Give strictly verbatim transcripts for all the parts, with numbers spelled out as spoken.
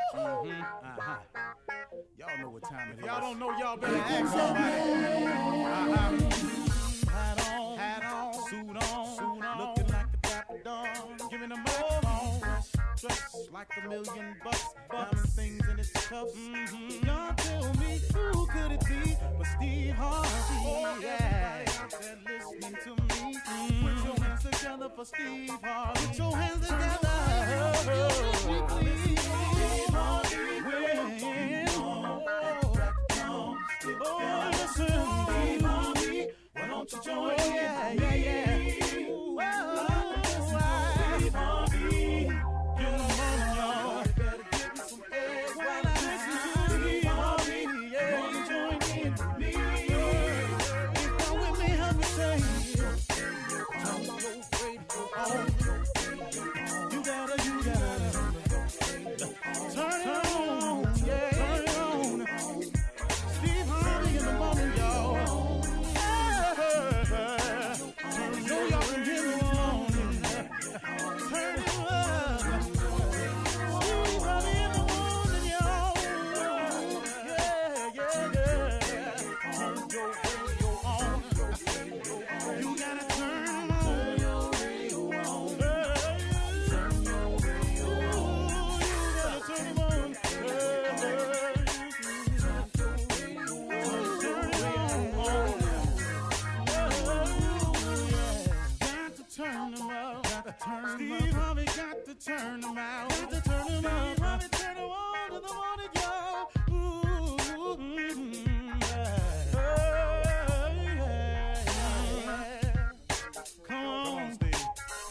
Mm-hmm. Uh-huh. Y'all know what time it is. If y'all don't know, y'all better ask somebody. Uh-huh. Hat on, hat on, suit on, suit on, looking like a dapper dog, giving a microphone, dressed like a million bucks, diamond things in its cuffs. Mm-hmm. Y'all tell me who could it be but Steve Harvey? Oh, yeah. Everybody out there listening to me, mm-hmm. Put your hands together for Steve Harvey. Put your hands together. Oh, please. Steve Harvey. Oh, listen, Steve Harvey. Why don't you join oh, yeah, yeah, yeah, yeah. Whoa, Steve Harvey. Get on, y'all. Better give me some eggs while I listen to Steve Harvey. Yeah, you join in with me. If you're with me, help me say, turn your radio on. You gotta, you gotta turn it on. Yeah, turn it on. Steve Harvey in the morning, y'all. Know y'all can hear me on. Turn it up. Steve Harvey in the morning, y'all. Yeah, yeah, yeah. Turn your radio on. You gotta turn on your radio on. Turn your radio on. You gotta turn it on. Turn your turn them out. Got to turn Steve Harvey got to turn them out. Got to turn them out. Steve Harvey turn them on in the morning, y'all. Ooh, mm-hmm, yeah. Yeah, yeah. Come on, Steve.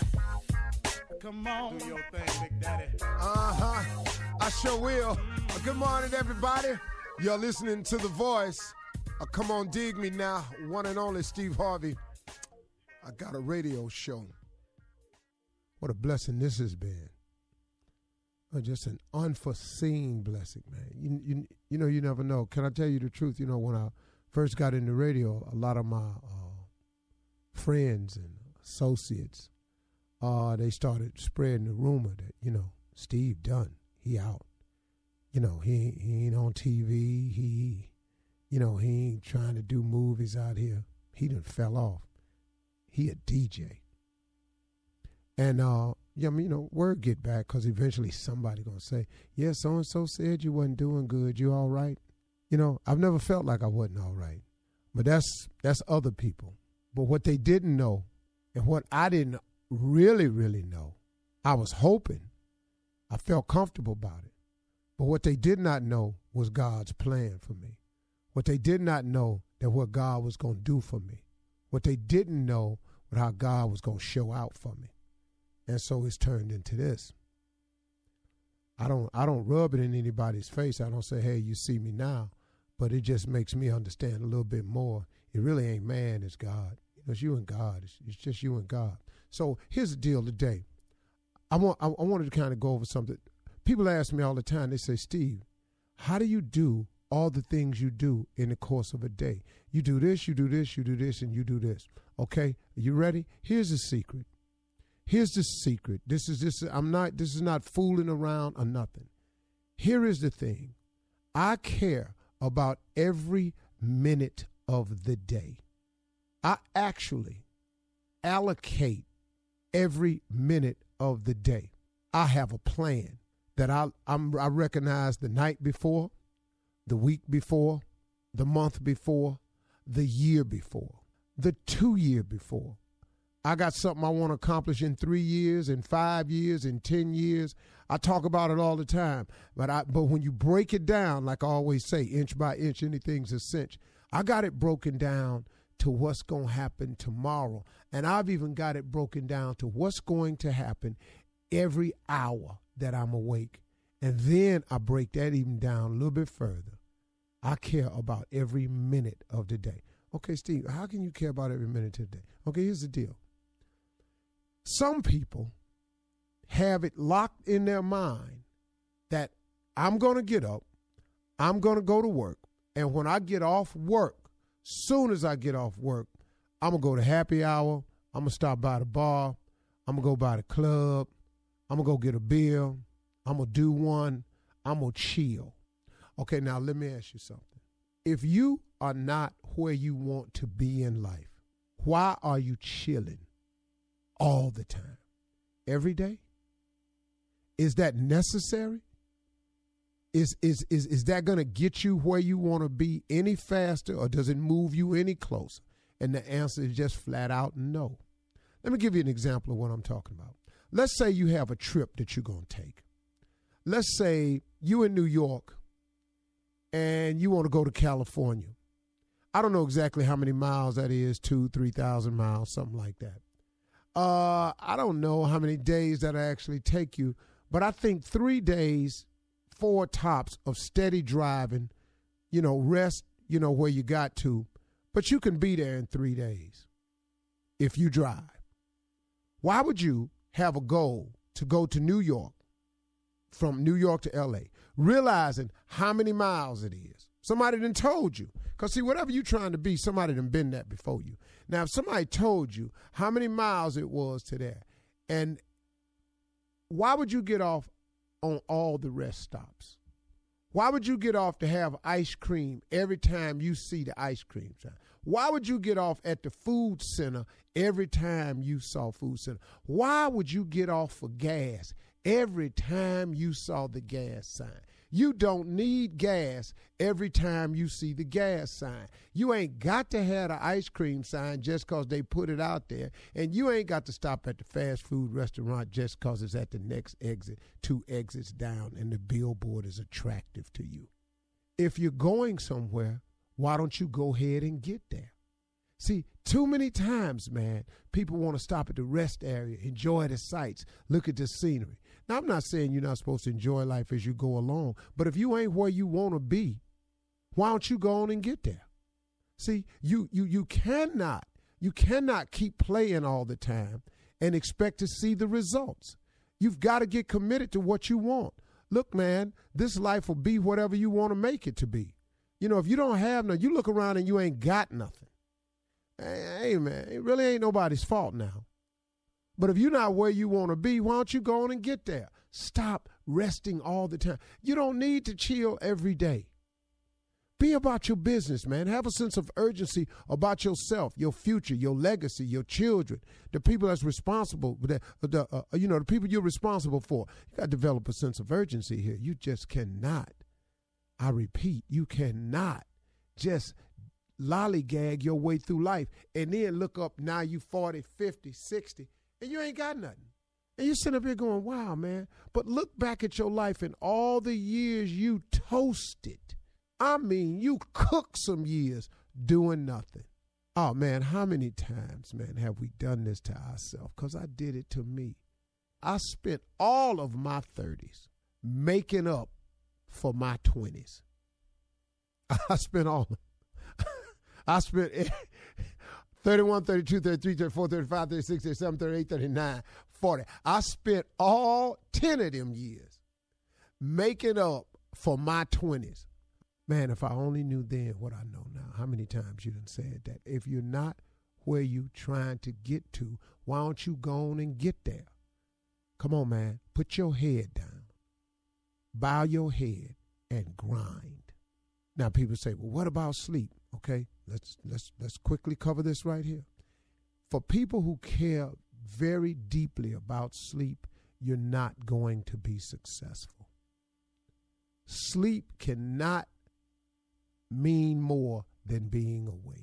Come on. Do your thing, Big Daddy. Uh-huh. I sure will. Mm-hmm. Uh, good morning, everybody. You're listening to The Voice. Uh, come on, dig me now. One and only Steve Harvey. I got a radio show. What a blessing this has been. Oh, just an unforeseen blessing, man. You, you, you know, you never know. Can I tell you the truth? You know, when I first got into radio, a lot of my uh, friends and associates, uh, they started spreading the rumor that, you know, Steve done. He out. You know, he, he ain't on T V. He, you know, he ain't trying to do movies out here. He done fell off. He a D J. And, uh, yeah, I mean, you know, word get back because eventually somebody going to say, yeah, so-and-so said you wasn't doing good. You all right? You know, I've never felt like I wasn't all right. But that's that's other people. But what they didn't know and what I didn't really, really know, I was hoping. I felt comfortable about it. But what they did not know was God's plan for me. What they did not know that what God was going to do for me. What they didn't know was how God was going to show out for me. And so it's turned into this. I don't I don't rub it in anybody's face. I don't say, hey, you see me now. But it just makes me understand a little bit more. It really ain't man, it's God. It's you and God. It's, it's just you and God. So here's the deal today. I want I, I wanted to kind of go over something. People ask me all the time, they say, Steve, how do you do all the things you do in the course of a day? You do this, you do this, you do this, and you do this. Okay, are you ready? Here's the secret. Here's the secret. This is this. I'm not. This is not fooling around or nothing. Here is the thing. I care about every minute of the day. I actually allocate every minute of the day. I have a plan that I I'm, I recognize the night before, the week before, the month before, the year before, the two year before. I got something I want to accomplish in three years, in five years, in ten years. I talk about it all the time. But I but when you break it down, like I always say, inch by inch, anything's a cinch. I got it broken down to what's going to happen tomorrow. And I've even got it broken down to what's going to happen every hour that I'm awake. And then I break that even down a little bit further. I care about every minute of the day. Okay, Steve, how can you care about every minute of the day? Okay, here's the deal. Some people have it locked in their mind that I'm going to get up, I'm going to go to work, and when I get off work, soon as I get off work, I'm going to go to happy hour, I'm going to stop by the bar, I'm going to go by the club, I'm going to go get a beer, I'm going to do one, I'm going to chill. Okay, now let me ask you something. If you are not where you want to be in life, why are you chilling all the time? Every day? Is that necessary? Is is is is that going to get you where you want to be any faster, or does it move you any closer? And the answer is just flat out no. Let me give you an example of what I'm talking about. Let's say you have a trip that you're going to take. Let's say you in New York and you want to go to California. I don't know exactly how many miles that is, two, three thousand miles, something like that. Uh, I don't know how many days that actually take you, but I think three days, four tops of steady driving, you know, rest, you know, where you got to, but you can be there in three days if you drive. Why would you have a goal to go to New York, from New York to L A, realizing how many miles it is? Somebody done told you. Because, see, whatever you're trying to be, somebody done been that before you. Now, if somebody told you how many miles it was to there, and why would you get off on all the rest stops? Why would you get off to have ice cream every time you see the ice cream sign? Why would you get off at the food center every time you saw food center? Why would you get off for gas every time you saw the gas sign? You don't need gas every time you see the gas sign. You ain't got to have the ice cream sign just because they put it out there. And you ain't got to stop at the fast food restaurant just because it's at the next exit, two exits down, and the billboard is attractive to you. If you're going somewhere, why don't you go ahead and get there? See, too many times, man, people want to stop at the rest area, enjoy the sights, look at the scenery. Now, I'm not saying you're not supposed to enjoy life as you go along, but if you ain't where you want to be, why don't you go on and get there? See, you you you cannot, you cannot keep playing all the time and expect to see the results. You've got to get committed to what you want. Look, man, this life will be whatever you want to make it to be. You know, if you don't have nothing, you look around and you ain't got nothing. Hey, man, it really ain't nobody's fault now. But if you're not where you want to be, why don't you go on and get there? Stop resting all the time. You don't need to chill every day. Be about your business, man. Have a sense of urgency about yourself, your future, your legacy, your children, the people that's responsible, the, the, uh, you know, the people you're responsible for. You got to develop a sense of urgency here. You just cannot, I repeat, you cannot just lollygag your way through life and then look up, now you forty, fifty, sixty, and you ain't got nothing. And you sit up here going, wow, man. But look back at your life and all the years you toasted. I mean, you cooked some years doing nothing. Oh, man, how many times, man, have we done this to ourselves? Because I did it to me. I spent all of my thirties making up for my twenties. I spent all I spent thirty-one, thirty-two, thirty-three, thirty-four, thirty-five, thirty-six, thirty-seven, thirty-eight, thirty-nine, forty. I spent all ten of them years making up for my twenties. Man, if I only knew then what I know now. How many times you done said that? If you're not where you trying to get to, why don't you go on and get there? Come on, man. Put your head down. Bow your head and grind. Now, people say, well, what about sleep? Okay, let's let's let's quickly cover this right here. For people who care very deeply about sleep, you're not going to be successful. Sleep cannot mean more than being awake.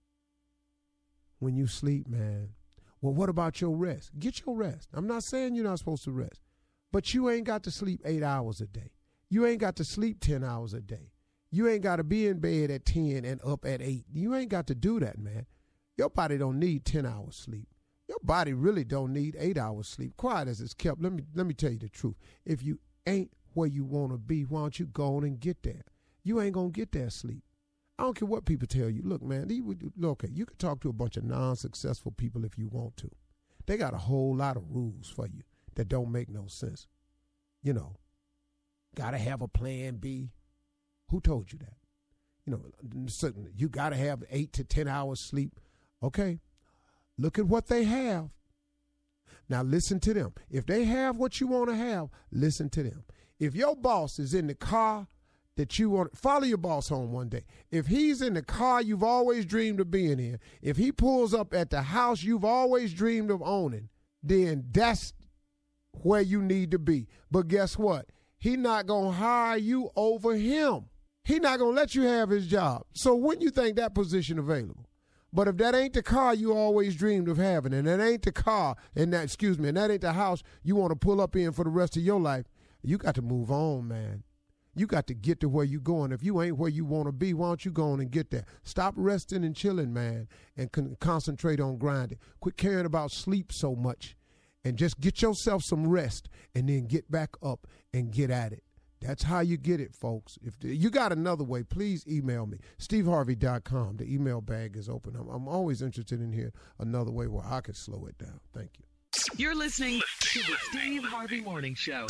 When you sleep, man, well, what about your rest? Get your rest. I'm not saying you're not supposed to rest, but you ain't got to sleep eight hours a day. You ain't got to sleep ten hours a day. You ain't got to be in bed at ten and up at eight. You ain't got to do that, man. Your body don't need ten hours sleep. Your body really don't need eight hours sleep. Quiet as it's kept. Let me let me tell you the truth. If you ain't where you want to be, why don't you go on and get there? You ain't going to get that sleep. I don't care what people tell you. Look, man, they would, okay, you can talk to a bunch of non-successful people if you want to. They got a whole lot of rules for you that don't make no sense. You know, got to have a plan B. Who told you that? You know, certainly you got to have eight to ten hours sleep. Okay, look at what they have. Now listen to them. If they have what you want to have, listen to them. If your boss is in the car that you want, follow your boss home one day. If he's in the car you've always dreamed of being in, if he pulls up at the house you've always dreamed of owning, then that's where you need to be. But guess what? He not going to hire you over him. He not going to let you have his job. So when you think that position available? But if that ain't the car you always dreamed of having, and that ain't the car, and that, excuse me, and that ain't the house you want to pull up in for the rest of your life, you got to move on, man. You got to get to where you going. If you ain't where you want to be, why don't you go on and get there? Stop resting and chilling, man, and con- concentrate on grinding. Quit caring about sleep so much, and just get yourself some rest, and then get back up and get at it. That's how you get it, folks. If the, you got another way, please email me, steve harvey dot com. The email bag is open. I'm, I'm always interested in hearing another way where I can slow it down. Thank you. You're listening to the Steve Harvey Morning Show.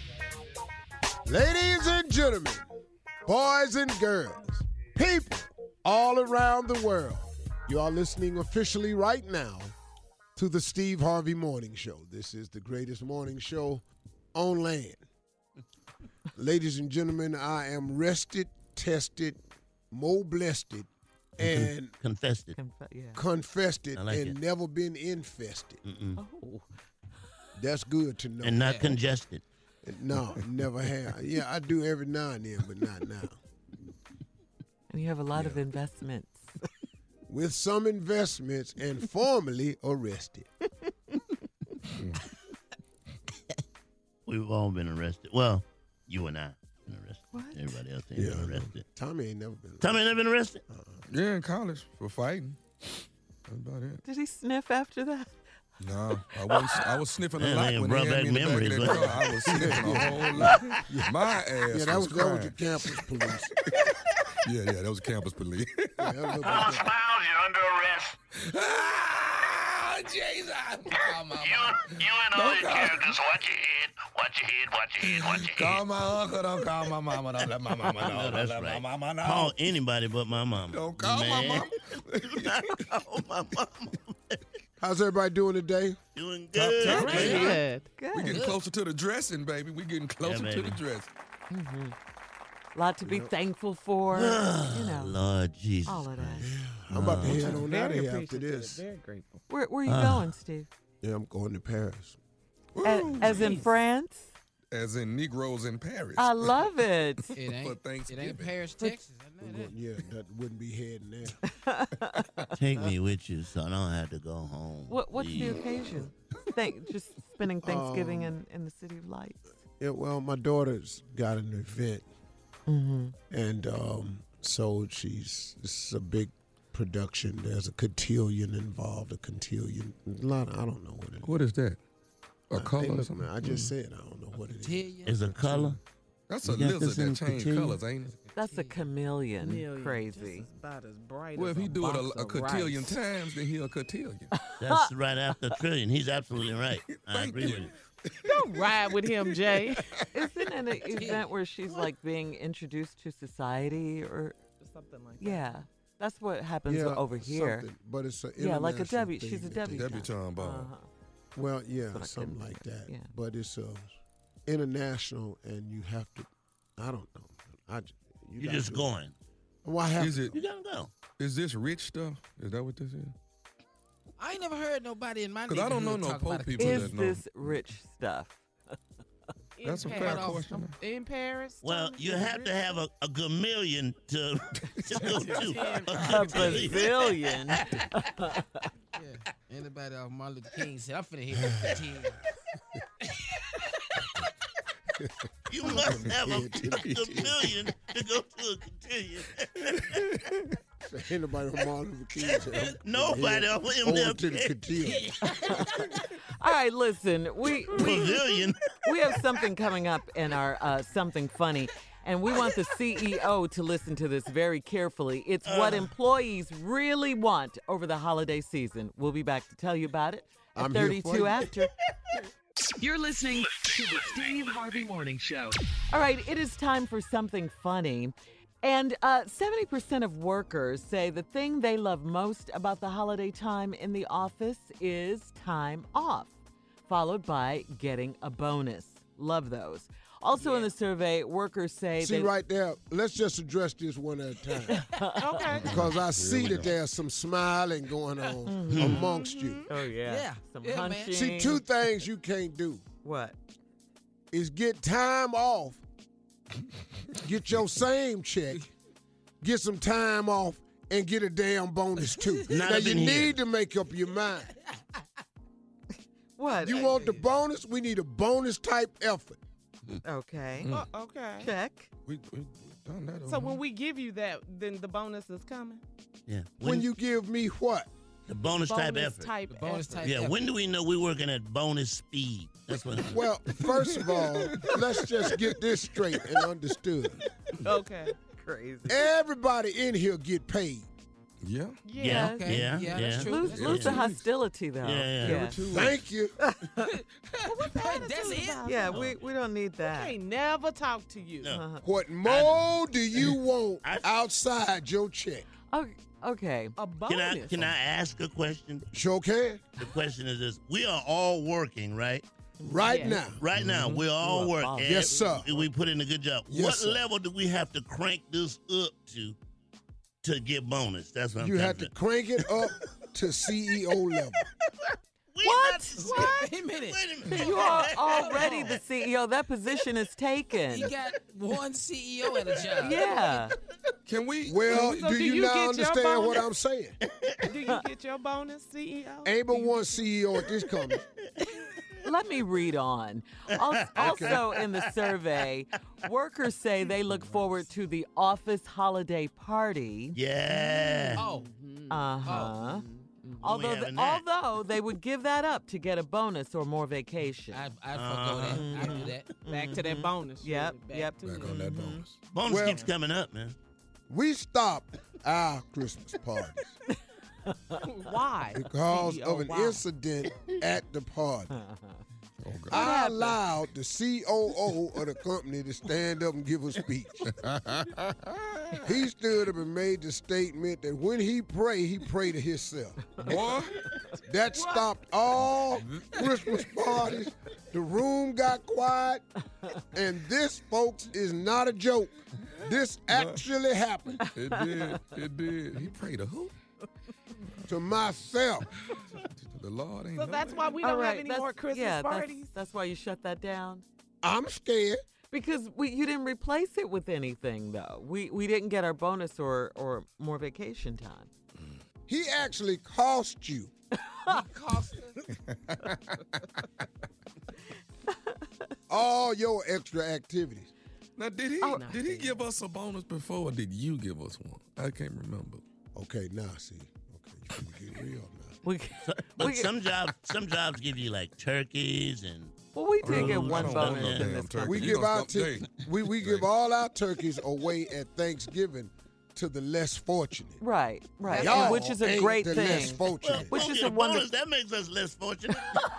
Ladies and gentlemen, boys and girls, people all around the world, you are listening officially right now to the Steve Harvey Morning Show. This is the greatest morning show on land. Ladies and gentlemen, I am rested, tested, more blessed, and confessed it, Conf- yeah. confessed it, like and it. never been infested. Mm-mm. Oh. That's good to know. and not Yeah. congested. No, never have. Yeah, I do every now and then, but not now. And you have a lot of investments. With some investments and formally arrested. We've all been arrested. Well, you and I have been arrested. What? Everybody else ain't Yeah, been arrested. Tommy ain't never been arrested. Tommy ain't never been arrested? Yeah, in college for fighting. That's about it. Did he sniff after that? No, I was I was sniffing a Man, lot they when they brought had back me in the back of memories, that wasn't car. I was sniffing a whole lot. My ass Yeah, that was, was that was crying. the campus police. Yeah, yeah, that was campus police. Yeah, that was about Now, that. Smiles, you're under arrest. ah, Jesus! Call my You, you and all your characters, watch your head, watch your head, watch your head, watch your Call head. my uncle, don't call my mama, don't let my mama know. No, Don't that's let right. my mama know. Call anybody but my mama. Don't call my Man. mama. Do not call my mama. How's everybody doing today? Doing Top, good. top, man. baby. Good. Good. We getting closer to the dressing, baby. We getting closer to baby. the dress. A lot to be thankful for. you know, Lord Jesus. all of that. I'm about to head on out of Very here after appreciative, this. Very grateful. Where, where are you Ah. going, Steve? Yeah, I'm going to Paris. A- as in France? As in Negroes in Paris. I love it. It For ain't, it Thanksgiving. ain't Paris, Texas. I I'm know going, that. yeah, that wouldn't be heading there. Take me with you so I don't have to go home. What, what's the Please. occasion? Thank, just spending Thanksgiving Um, in, in the City of Lights. Yeah, well, my daughter's got an event, Mm-hmm. and um, so she's, this is a big production. There's a cotillion involved, a cotillion. A lot, I don't know what it is. What is that? A Hey, color or look, something? man, I just said I don't know what it is. Tell you. Is a color? That's You a got lizard this in that changed cotillion? colors, ain't it? That's a chameleon. Million, Crazy. Just about as bright Well, as if he a do it box a, a of cotillion rice. times, then he a cotillion. That's right after trillion. He's absolutely right. I Thank agree you. with you. Don't ride with him, Jay. Isn't an event where she's like being introduced to society or Something like yeah. That's what happens Yeah, over here. something, but it's a Yeah, like a international debut. thing She's a that they- debutante. Debutante ball. Uh-huh. Well, yeah, what I something couldn't like think that. of, yeah. But it's uh, international, and you have to. I don't know. I j- you You're gotta just do it. going. Well, I have Is to. it? You gotta go. Is this rich stuff? Is that what this is? I ain't never heard nobody in my 'Cause I don't know neighborhood no talk poor about a people cotillion. Is that know. this rich stuff? In That's a fair Paris. question. In Paris? Well, Tony? you have to have a, a chameleon to, to go to. A bazillion. Yeah. Anybody off Martin Luther King said, I'm finna hit this cotillion. You must have a, a chameleon to go to a cotillion. Ain't nobody on Martin Luther King said, I'm Nobody head on over to the M L K. cotillion. All right, listen. We we Pavilion. we have something coming up in our uh, something funny, and we want the C E O to listen to this very carefully. It's what employees really want over the holiday season. We'll be back to tell you about it at I'm here for thirty-two you. after. You're listening to the Steve Harvey Morning Show. All right, it is time for something funny. And uh, seventy percent of workers say the thing they love most about the holiday time in the office is time off, followed by getting a bonus. Love those. Also in the survey, workers say See they right there, let's just address this one at a time. Okay. Because I see that there's some smiling going on amongst you. Oh yeah. Yeah. Some Yeah, man. hunching. See, two things you can't do What? is get time off, get your same check, get some time off, and get a damn bonus too. Not now up you in need here. to make up your mind. What? You want the bonus? We need a bonus type effort. Okay. Oh, okay. Check. We, we done that. So over when here. we give you that, then the bonus is coming. Yeah. When you give me what? the bonus, type Bonus effort. type The bonus effort. type Yeah. effort. When do we know we're working at bonus speed? That's what. Well, first of all, let's just get this straight and understood. Okay. Crazy. Everybody in here get paid. Yeah. Yeah. Yeah. Okay. Yeah. Yeah, Yeah. that's true. Lose, That's lose the true. hostility though. Yeah, yeah. Thank you. Wait, that's it? Yeah, we, we don't need I that. ain't never talk to you. No. Uh-huh. What more do you want I- outside your check? Okay. okay. A bonus. Can I can I ask a question? Sure can. The question is this: we are all working, right? Right Yes. now. Right now, we're all You are working. boss. Yes, sir. We put in a good job. Yes, what sir. level do we have to crank this up to to get bonus? That's what I'm You trying have to to crank it up to C E O level. We What? not- Wait a minute. Wait a minute. You are already the C E O. That position is taken. He got one C E O at a job. Yeah. Can we? Well, So do do you, you now get your understand what bonus? I'm saying? Do you get your bonus, C E O? Ain't but one C E O at this company. Let me read on. Al- Also in the survey, workers say they look forward to the office holiday party. Yeah. Oh, Uh-huh. Although, having the, that. although they would give that up to get a bonus or more vacation. I'd, I'd forgo that. I'd do that. Back to that bonus. Yep, Back yep. To Back it. on that bonus. Bonus Well- keeps coming up, man. We stopped our Christmas parties Why? because C E O, of an why? incident at the party. Oh, God. I happened? allowed the C O O of the company to stand up and give a speech. He stood up and made the statement that when he pray, he pray to himself. Boy, That stopped all Christmas parties. The room got quiet. And this, folks, is not a joke. This actually happened it did. It did. He prayed to who? to myself. The Lord ain't So know that's that. why we All don't right, have any that's- more Christmas yeah, that's- parties. That's, why you shut that down? I'm scared. Because we you didn't replace it with anything, though. We we didn't get our bonus or, or more vacation time. He actually cost you. Cost all your extra activities. Now, did he Oh, did he give us a bonus before, or did you give us one? I can't remember. Okay, now see. Okay, you can get real now. We, But we, some jobs, some jobs give you like turkeys and well, we did I get don't one want bonus no in damn this turkey. country. We You give gonna our stop t- dating. we we give all our turkeys away at Thanksgiving to the less fortunate. Right, right. Y'all And which is a ain't great the thing. less fortunate. Which we'll is get a bonus. wonderful- That makes us less fortunate.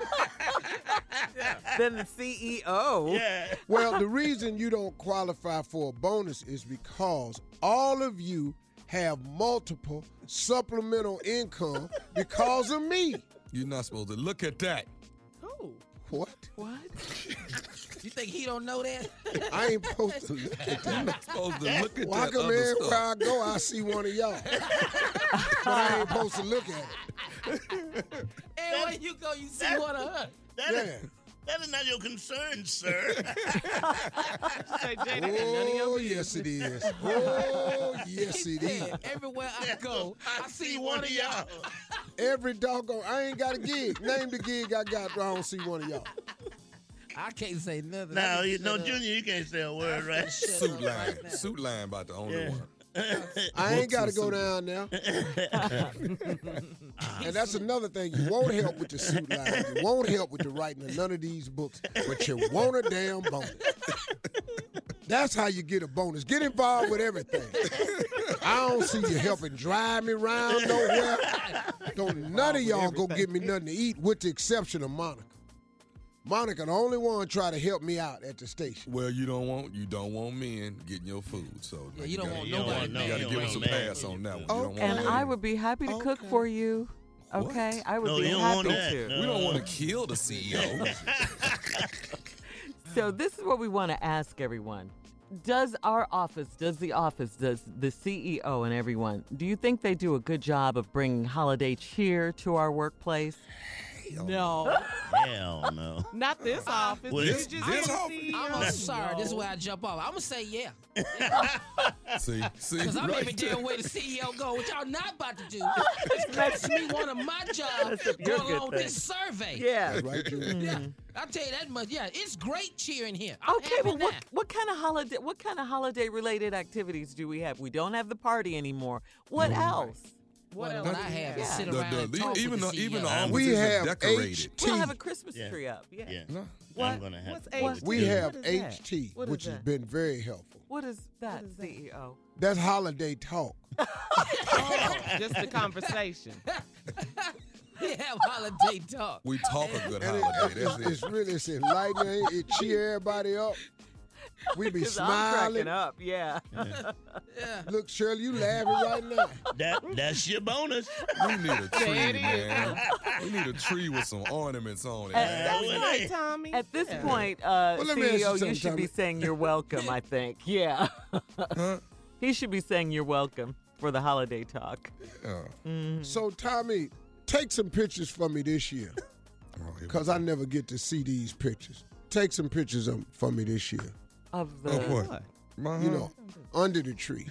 Then the C E O. yeah. Well, the reason you don't qualify for a bonus is because all of you have multiple supplemental income because of me. You're not supposed to look at that. Who? What? What? You think he don't know that? I ain't supposed to look at You're that. not supposed to look at Well, I that come other in stuff. where I go, I see one of y'all. But I ain't supposed to look at it. And where you go, you see one of her. That, Yeah. is, that is not your concern, sir. Say, Jay, that ain't none of your Oh, business. yes, it is. Oh, yes, He it is. said, everywhere I go, I see one of y'all. Every doggone, I ain't got a gig. Name the gig I got, I don't see one of y'all. I can't say nothing. no, I you, just no, shut up. Junior, you can't say a word, right? Shut Suit up line. right now. Suit line about the only Yeah. one. I ain't got to Books go and down there. And that's another thing. You won't help with the suit line. You won't help with the writing of none of these books, but you want a damn bonus. That's how you get a bonus. Get involved with everything. I don't see you helping drive me around nowhere. Don't none of y'all go get me nothing to eat, with the exception of Monica. Monica, the only one try to help me out at the station. Well, you don't want you don't want men getting your food, so Yeah, you don't gotta, want You don't nobody want no- You got to you give don't us a want pass man. on that one. Oh, You don't want And men. I would be happy to cook Okay. for you. Okay? What? I would No, be you don't happy want that. to. No. We don't want to kill the C E O. So this is what we want to ask everyone. Does our office, does the office, does the C E O and everyone, do you think they do a good job of bringing holiday cheer to our workplace? No, Hell no. not this office. Well, You this- just this said office- C E O. I'm sorry. This is where I jump off. I'm gonna say yeah, See, see, because I'm right every there. damn way the C E O go, which y'all not about to do. This makes me one of my jobs That's a going good along with thing. this survey. Yeah. That's right, Junior. Yeah, I'll tell you that much. Yeah, it's great cheering here. I'm Okay, having well, what that. what kind of holiday what kind of holiday related activities do we have? We don't have the party anymore. What else? What Well, else what do I we have is Yeah. sit The- around the- and the- talk even with the the C E O. even the office We is have decorated. H T. We'll have a Christmas Yeah. tree up. Yeah. Yeah. No. What? I'm gonna have What's to. H T? We What have is that? H T, What is which has that? been very helpful. What is that, is that? C E O? That's holiday talk. Oh, just the conversation. We have holiday talk. We talk a good And it- holiday. it's, That's it's it. really it's enlightening. It cheer everybody up. We be 'Cause I'm smiling. cracking up. Yeah. Yeah. Look, Shirley, you laughing right now. That that's your bonus. We need a tree, There it is. man. We need a tree with some ornaments on it. At- man. That's well, right, hey. Tommy. At this Yeah. point, uh, Well, let me ask you C E O, you something, should be Tommy. saying you're welcome. I think. Yeah. Huh? He should be saying you're welcome for the holiday talk. Yeah. So, Tommy, take some pictures for me this year, Oh, here we because I never get to see these pictures. Take some pictures of, for me this year. Of go. the Oh, what? My, You know, under the tree.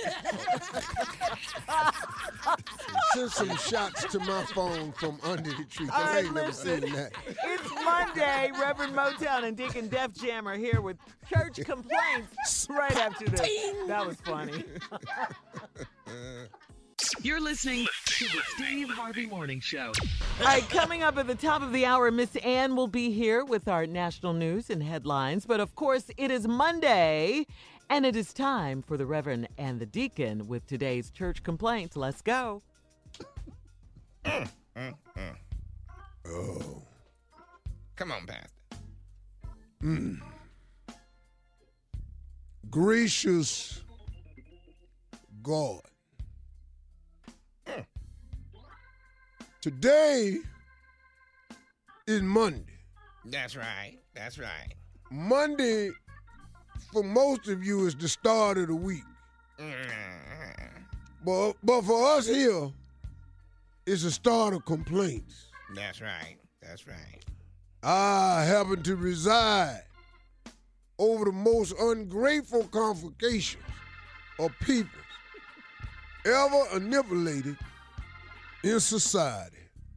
Send some shots to my phone from under the tree, 'cause All I right, ain't never listen. seen that. It's Monday. Reverend Motown and Deacon Def Jam are here with church complaints right after this. That was funny. You're listening to the Steve Harvey Morning Show. All right, coming up at the top of the hour, Miss Ann will be here with our national news and headlines. But of course, it is Monday, and it is time for the Reverend and the Deacon with today's church complaints. Let's go. Oh. Come on, Pastor. Gracious God. Today is Monday. That's right. That's right. Monday, for most of you, is the start of the week. But, but for us here, it's the start of complaints. That's right. That's right. I happen to reside over the most ungrateful convocations of people ever manipulated in society.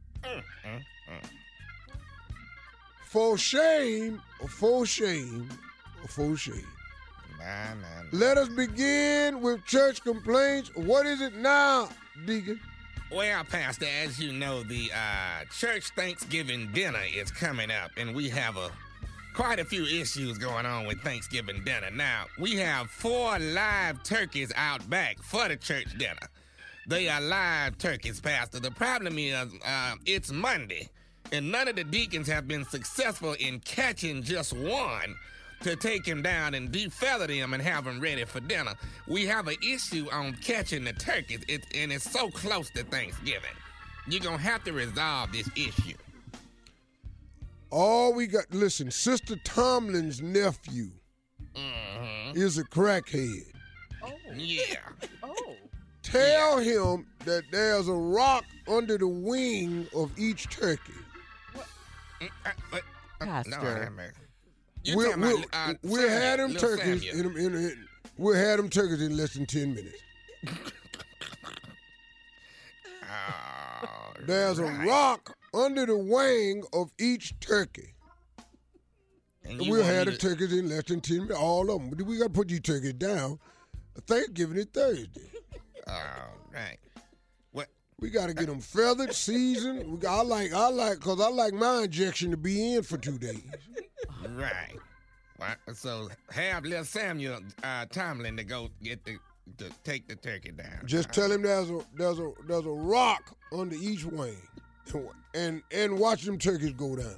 For shame, or for shame, or for shame. Man, man. Let us begin with church complaints. What is it now, Deacon? Well, Pastor, as you know, the uh, church Thanksgiving dinner is coming up, and we have a quite a few issues going on with Thanksgiving dinner. Now, we have four live turkeys out back for the church dinner. They are live turkeys, Pastor. The problem is uh, it's Monday, and none of the deacons have been successful in catching just one to take him down and defeather them and have them ready for dinner. We have an issue on catching the turkeys, it, and it's so close to Thanksgiving. You're going to have to resolve this issue. All we got, listen, Sister Tomlin's nephew Mm-hmm. is a crackhead. Yeah. Oh. Tell him that there's a rock under the wing of each turkey. Mm, uh, uh, uh, Pastor. No, I haven't. You We'll, talking we'll, about, uh, we'll Samuel, have them little turkeys Samuel. in, in, in, we'll have them turkeys in less than ten minutes. Oh, There's a right. rock under the wing of each turkey. And And you we'll want have me the to- turkeys in less than ten minutes, all of them. But we got to put these turkeys down. Thanksgiving is Thursday. Oh, right. What? We got to get them feathered, seasoned. We got, I like, I like, cause I like my injection to be in for two days. Right. What? So have little Samuel uh, Tomlin to go get the to take the turkey down. Just Uh, tell him there's a there's a there's a rock under each wing, and and, and watch them turkeys go down.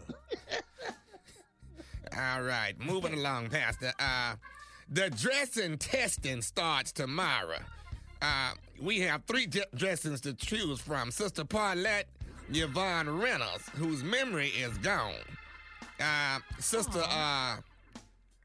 All right, moving along, Pastor. Uh, the dressing testing starts tomorrow. Uh, we have three d- dressings to choose from. Sister Paulette Yvonne Reynolds, whose memory is gone. Uh, Sister uh,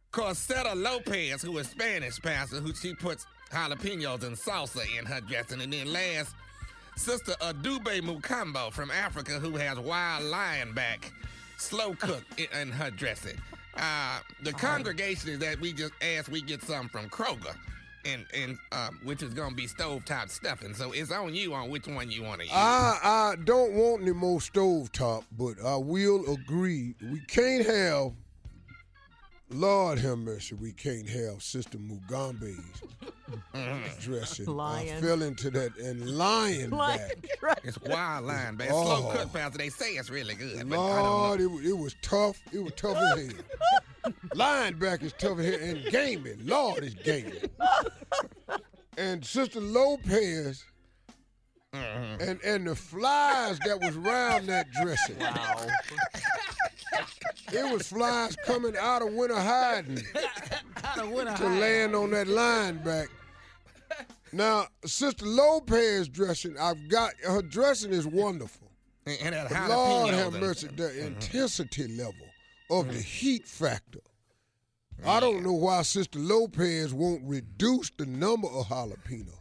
Corsetta Lopez, who is Spanish pastor, who she puts jalapenos and salsa in her dressing. And then last, Sister Adube Mukambo from Africa, who has wild lion back, slow cooked in, in her dressing. Uh, the congregation is that we just asked we get some from Kroger, and and uh, which is gonna be stovetop stuffing. So it's on you on which one you want to use. I, I don't want any more stovetop, but I will agree. We can't have, Lord have mercy, we can't have Sister Mugambe's dressing. Lion. I fell into that, and lion, Lion back. dress. It's wild lion back. Oh. Slow cook, Pastor. They say it's really good. But I don't Lord, know. it, was- it was tough. It was tough as hell. Linebacker is tough as hell, and gamey. Lord, it's gamey. And Sister Lopez, Mhm. and and the flies that was round that dressing. Wow. It was flies coming out of winter hiding I don't wanna to hide. land on that linebacker. Now, Sister Lopez dressing, I've got, her dressing is wonderful. And, and that But jalapeno. Lord have and- mercy, the intensity level of the heat factor. I don't know why Sister Lopez won't reduce the number of jalapenos.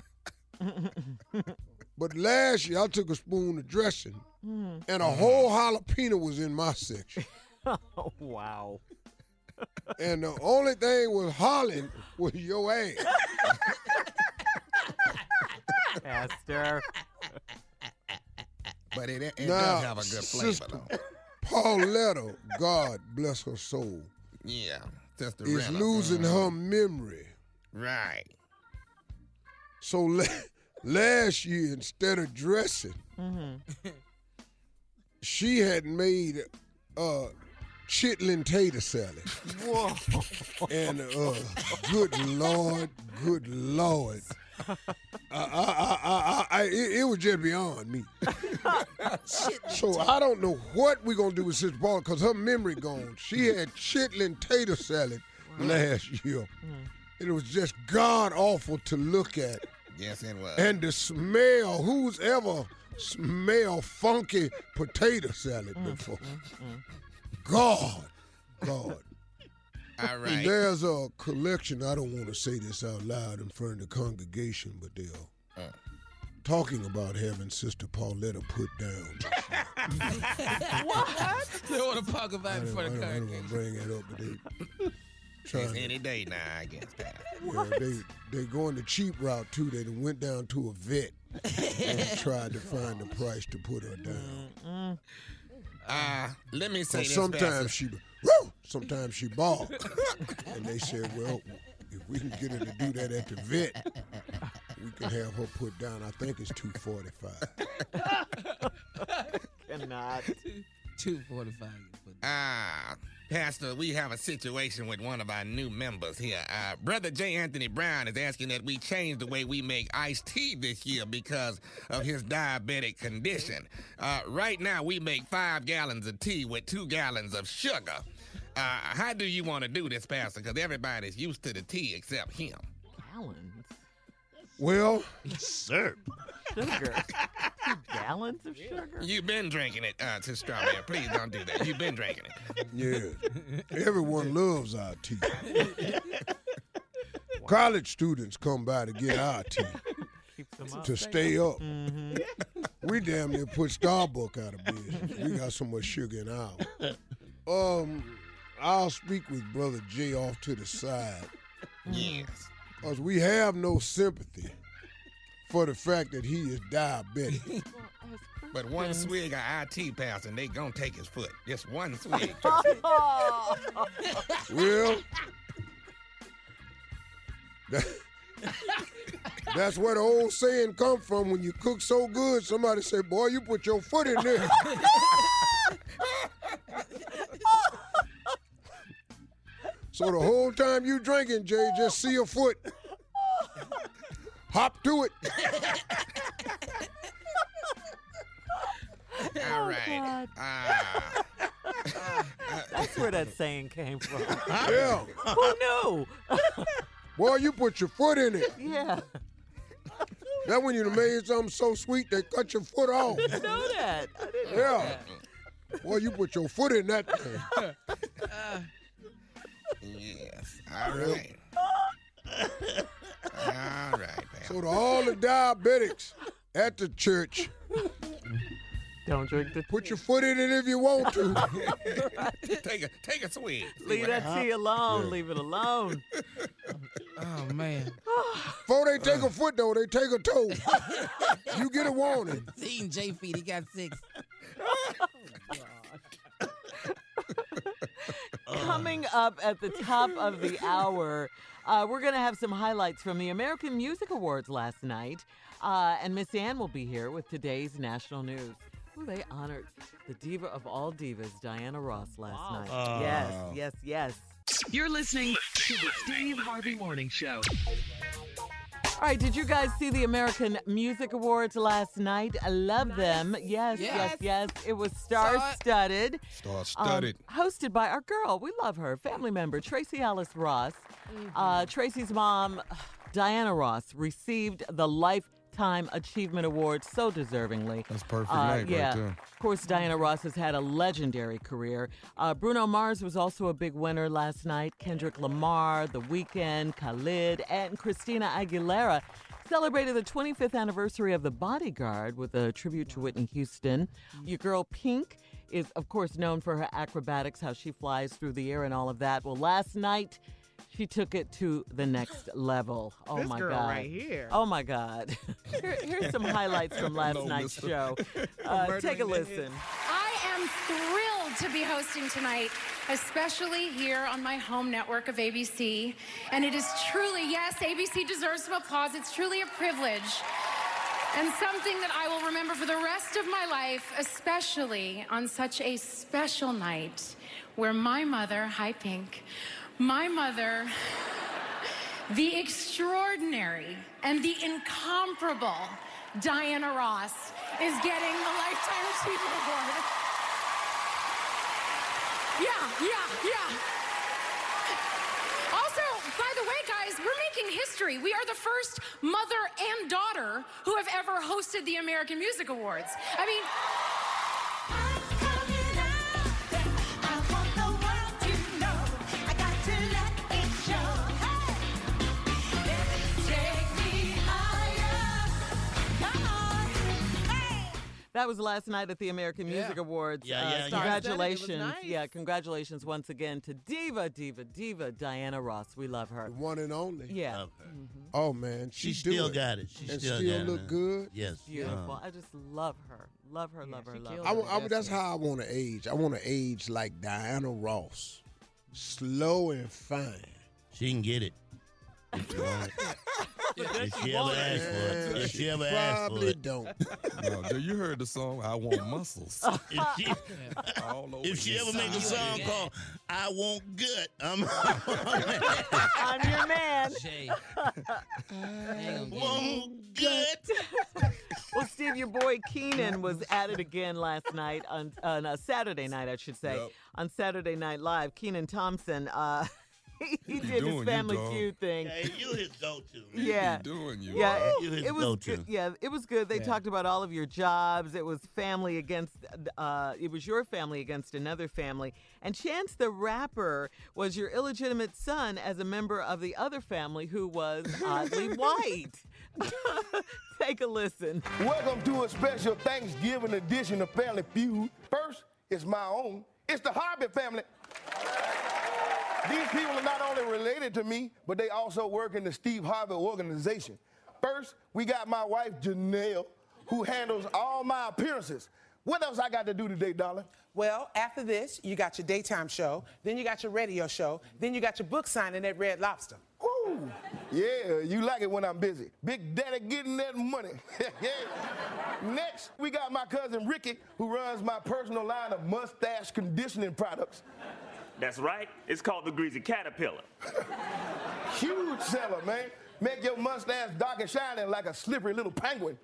But last year, I took a spoon of dressing, and a whole jalapeno was in my section. Oh, wow. And the only thing was hollering was your ass. Pastor. But it, it Now, does have a good flavor, Sister though. Pauletta, God bless her soul, Yeah. Sister is Renner. losing Mhm. her memory. Right. So la- last year, instead of dressing, Mm-hmm. she had made uh, chitlin tater salad. Whoa. And uh, good Lord, good Lord. I, I, I, I, I, it, it was just beyond me. So I don't know what we're going to do with Sister Paula because her memory gone. She had chitlin tater salad last year. And it was just god-awful to look at. Yes, it was. And the smell, who's ever smelled funky potato salad before? God, God. All And right. there's a collection, I don't want to say this out loud in front of the congregation, but they're Uh. talking about having Sister Pauletta put down. What? They want to talk I about it don't, for I the don't, I don't country. want to bring it up, but they trying It's to, any day now, I guess. Pat. yeah, they, they going the cheap route, too. They done went down to a vet and tried to find the price to put her down. Uh, let me say So this, sometimes Pastor. she, woo, sometimes she ball, and they said, well, if we can get her to do that at the vet, we can have her put down. I think it's two forty five. Cannot. two forty-five. Ah, Pastor, we have a situation with one of our new members here. Uh, Brother J. Anthony Brown is asking that we change the way we make iced tea this year because of his diabetic condition. Uh, right now, we make five gallons of tea with two gallons of sugar. Uh, how do you want to do this, Pastor? Because everybody's used to the tea except him. Gallons. Well, Sir. Sugar. Two gallons of sugar? You've been drinking it, uh, to Strawberry. Please don't do that. You've been drinking it. yeah, everyone loves our tea. College students come by to get our tea Keeps them up. to stay up. Mm-hmm. We damn near put Starbucks out of business. We got so much sugar in ours. Um, I'll speak with Brother Jay off to the side. Yes. Because we have no sympathy for the fact that he is diabetic. But one swig of our tea, Pastor, and they gonna take his foot. Just one swig. Well, that- that's where the old saying come from. When you cook so good, somebody say, boy, you put your foot in there. So the whole time you drinking, Jay, just see a foot. Hop to it. All right. Ah. That's where that saying came from. Yeah. Who knew? Boy, you put your foot in it. Yeah. That when you made something so sweet, they cut your foot off. I didn't know that. I didn't know Yeah. Boy, you put your foot in that thing. Yes. All right. All right. So to all the diabetics at the church, Don't drink the put your foot in it if you want to. take a take a swig. Leave that tea alone. Leave it alone. Oh, man. Before they take a foot, though, they take a toe. You get a warning. He's eating J feet. He got six. Coming up at the top of the hour, uh, we're going to have some highlights from the American Music Awards last night. Uh, and Miss Ann will be here with today's national news. Ooh, they honored the diva of all divas, Diana Ross, last Wow. night. Oh. Yes, yes, yes. You're listening to the Steve Harvey Morning Show. All right, did you guys see the American Music Awards last night? I love them. Yes, yes, Yes. yes. It was star-studded. Star-studded. Um, hosted by our girl. We love her. Family member, Tracy Alice Ross. Uh, Tracy's mom, Diana Ross, received the Lifetime Achievement Award so deservingly. That's perfect Uh, night yeah. right there. Of course, Diana Ross has had a legendary career. Uh, Bruno Mars was also a big winner last night. Kendrick Lamar, The Weeknd, Khalid, and Christina Aguilera celebrated the twenty-fifth anniversary of The Bodyguard with a tribute to Whitney Houston. Your girl Pink is, of course, known for her acrobatics, how she flies through the air and all of that. Well, last night, she took it to the next level. Oh, This my girl God. right here. Oh, my God. Here, here's some highlights from last No, night's mister. show. Uh, Murdering take a the listen. I am thrilled to be hosting tonight, especially here on my home network of A B C. And it is truly, yes, A B C deserves some applause. It's truly a privilege and something that I will remember for the rest of my life, especially on such a special night where my mother, hi Pink, my mother, the extraordinary and the incomparable Diana Ross is getting the Lifetime Achievement Award. Yeah, yeah, yeah. Also, by the way, guys, we're making history. We are the first mother and daughter who have ever hosted the American Music Awards. I mean, That was last night at the American Yeah. Music Awards. Yeah, Uh, yeah, yeah. Congratulations. It was nice. Yeah, congratulations once again to Diva, Diva, Diva, Diana Ross. We love her. The one and only. Yeah. Okay. Oh, man. She, She do still it. got it. She and still, still got look it. good. Yes. Beautiful. Uh, I just love her. Love her, love her, she love killed her. I, it. wa- I, that's how I want to age. I want to age like Diana Ross. Slow and fine. she can get it. If she want it. If she ever asks for it. If she ever asks for Probably it. don't. No, Joe, you heard the song, I Want Muscles. If she, All over if she your ever make a side. song called I Want Good, I'm I'm your man. Jay. Ain't gonna get it. Want Good. Well, Steve, your boy Keenan was at it again last night, on, on uh, Saturday night, I should say. Yep. On Saturday Night Live, Keenan Thompson, uh, he, he did doing his you, Family dog. Feud thing. Hey, you his go-to. Man. Yeah. You doing you? Yeah, dog. You it, his it was go-to. good. Yeah, it was good. They Yeah. talked about all of your jobs. It was family against, uh, it was your family against another family. And Chance the Rapper was your illegitimate son as a member of the other family who was oddly white. Take a listen. Welcome to a special Thanksgiving edition of Family Feud. First, it's my own. It's the Harvey family. These people are not only related to me, but they also work in the Steve Harvey organization. First, we got my wife, Janelle, who handles all my appearances. What else I got to do today, darling? Well, after this, you got your daytime show, then you got your radio show, then you got your book signing at Red Lobster. Woo! Yeah, you like it when I'm busy. Big Daddy getting that money. Next, we got my cousin Ricky, who runs my personal line of mustache conditioning products. That's right. It's called the Greasy Caterpillar. Huge seller, man. Make your mustache dark and shining like a slippery little penguin.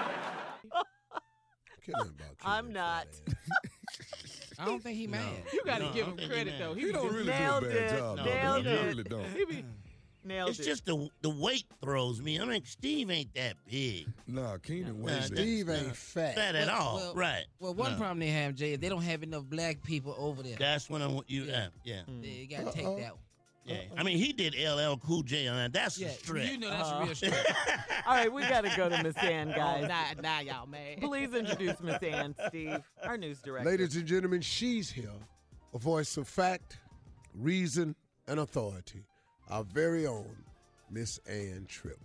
I'm not. I don't think he mad. You got to No, I give don't him think credit, he though. mad. He, He don't just really do a nailed bad it. job. though. Nailed He it. really don't. He be, nailed It's it. just the the weight throws me. I mean, Steve ain't that big. Nah, Keenan Nah, weighs that- it. Steve ain't fat. Fat at Well, all. well, Right. Well, one No. problem they have, Jay, is they don't have enough black people over there. That's when I want you. Yeah. Yeah. yeah. You got to take Uh-oh. that one. Yeah. I mean, he did L L Cool J on that. That's Yeah, a stretch. you know that's Uh, a real stretch. All right, we got to go to Miss Ann, guys. Oh, nah, nah, y'all, man. Please introduce Miss Ann, Steve, our news director. Ladies and gentlemen, she's here. A voice of fact, reason, and authority. Our very own Miss Ann Tripp.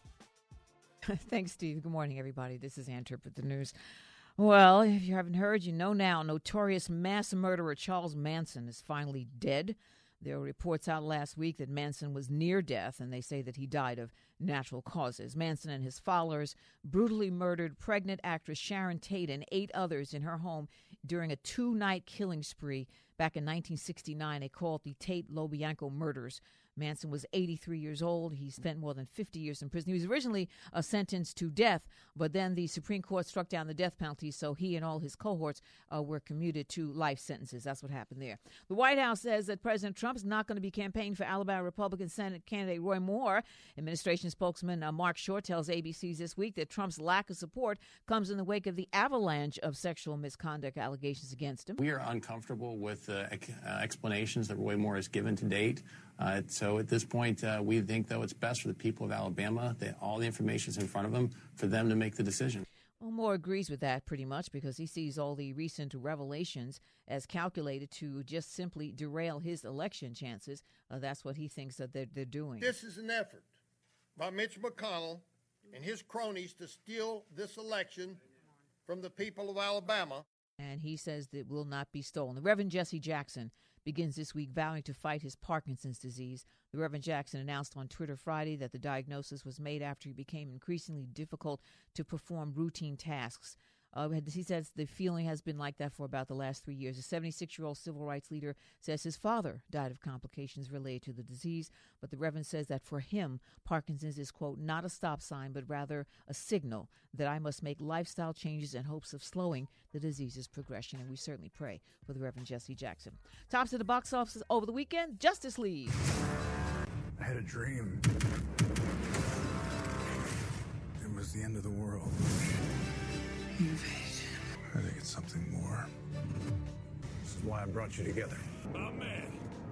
Thanks, Steve. Good morning, everybody. This is Ann Tripp with the news. Well, if you haven't heard, you know now, notorious mass murderer Charles Manson is finally dead. There were reports out last week that Manson was near death, and they say that he died of natural causes. Manson and his followers brutally murdered pregnant actress Sharon Tate and eight others in her home during a two-night killing spree back in nineteen sixty-nine. They called the Tate LoBianco murders. Manson was eighty-three years old. He spent more than fifty years in prison. He was originally uh, sentenced to death, but then the Supreme Court struck down the death penalty, so he and all his cohorts uh, were commuted to life sentences. That's what happened there. The White House says that President Trump's not going to be campaigning for Alabama Republican Senate candidate Roy Moore. Administration spokesman uh, Mark Short tells A B C this week that Trump's lack of support comes in the wake of the avalanche of sexual misconduct allegations against him. We are uncomfortable with the uh, explanations that Roy Moore has given to date. Uh, so at this point, uh, we think, though, it's best for the people of Alabama that all the information is in front of them for them to make the decision. Well, Moore agrees with that pretty much because he sees all the recent revelations as calculated to just simply derail his election chances. Uh, that's what he thinks that they're, they're doing. This is an effort by Mitch McConnell and his cronies to steal this election from the people of Alabama. And he says that it will not be stolen. The Reverend Jesse Jackson begins this week vowing to fight his Parkinson's disease. The Reverend Jackson announced on Twitter Friday that the diagnosis was made after he became increasingly difficult to perform routine tasks. Uh, he says the feeling has been like that for about the last three years. The seventy-six-year-old civil rights leader says his father died of complications related to the disease, but the Reverend says that for him, Parkinson's is, quote, not a stop sign, but rather a signal that I must make lifestyle changes in hopes of slowing the disease's progression, and we certainly pray for the Reverend Jesse Jackson. Tops of the box office over the weekend, Justice League. I had a dream. It was the end of the world. Invasion. I think it's something more. This is why I brought you together. My man.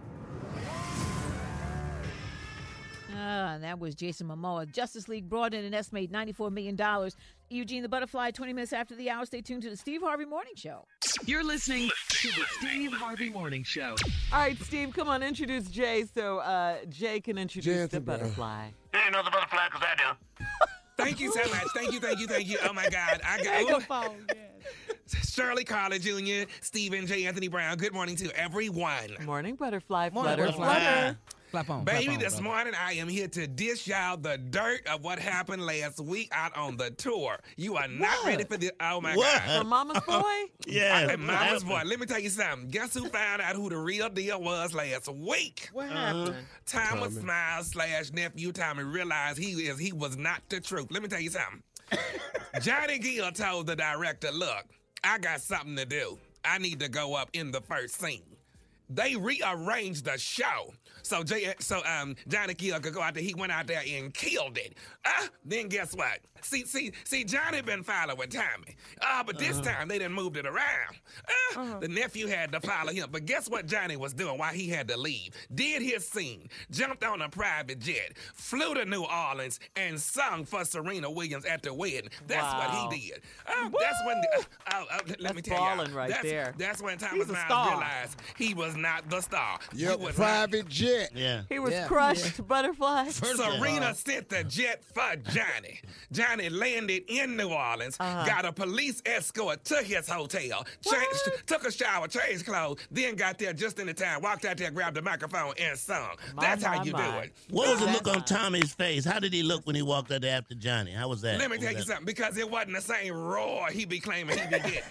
Ah, and that was Jason Momoa. Justice League brought in an estimated ninety-four million dollars. Eugene the Butterfly, twenty minutes after the hour. Stay tuned to the Steve Harvey Morning Show. You're listening to the Steve Harvey Morning Show. All right, Steve, come on, introduce Jay so uh, Jay can introduce Jay the butterfly. You ain't know the butterfly because I do. Thank you so much. Thank you, thank you, thank you. Oh, my God. I got Shirley Carter Junior, Stephen J. Anthony Brown. Good morning to everyone. Morning, butterfly. Morning, Flutter, butterfly. flutter. Clap on, Baby, clap on, this brother. morning I am here to dish y'all the dirt of what happened last week out on the tour. You are not What? ready for this. Oh, my What? God. For Mama's Boy? Yeah. Hey, Mama's Boy. Let me tell you something. Guess who found out who the real deal was last week? What happened? Thomas Smiles slash nephew Tommy realized he is he was not the truth. Let me tell you something. Johnny Gill told the director, look, I got something to do. I need to go up in the first scene. They rearranged the show. So J- so um Johnny Gill could go out there. He went out there and killed it. Uh, then guess what? See, see, see, Johnny been following Tommy. Uh, but this Uh-huh. time they didn't move it around. Uh, The nephew had to follow him. But guess what Johnny was doing while he had to leave? Did his scene, jumped on a private jet, flew to New Orleans, and sung for Serena Williams at the wedding. That's Wow. what he did. Oh, that's when. Uh, oh, oh, let That's me tell you. ballin' right that's, there. That's when Thomas He's a Miles star. realized he was not the star. He Yep, was private jet. Yeah. He was Yeah. crushed, butterfly. Serena sent the jet for Johnny. Johnny landed in New Orleans, Uh-huh. got a police escort to his hotel, changed, took a shower, changed clothes, then got there just in the time, walked out there, grabbed the microphone, and sung. My, That's how my, you my. do it. What was the That's look on Tommy's face? How did he look when he walked out there after Johnny? How was that? Let me What tell was you that? something, because it wasn't the same roar he be claiming he be getting.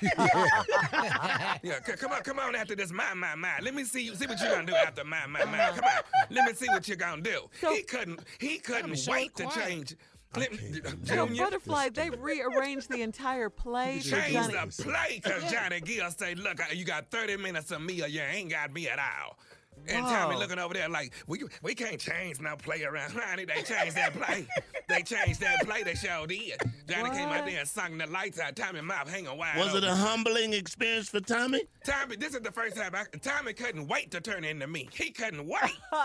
Yeah, c- come on, come on after this, my, my, my. Let me see you, see what you're gonna do after my, my, my. Come on, let me see what you're gonna do. He couldn't, he couldn't show wait it to quiet. change. Let me, So, Junior, butterfly, they rearranged the entire play. for change Johnny. the play, because Johnny Gill said, look, you got thirty minutes of me or you ain't got me at all. And Whoa. Tommy looking over there like, we we can't change no play around. Honey, they changed that play. They changed that play. They sure did. Johnny What? came out there and sung the lights out. Tommy mouth hanging wide Was it open. a humbling experience for Tommy? Tommy, this is the first time I, Tommy couldn't wait to turn into me. He couldn't wait. Oh,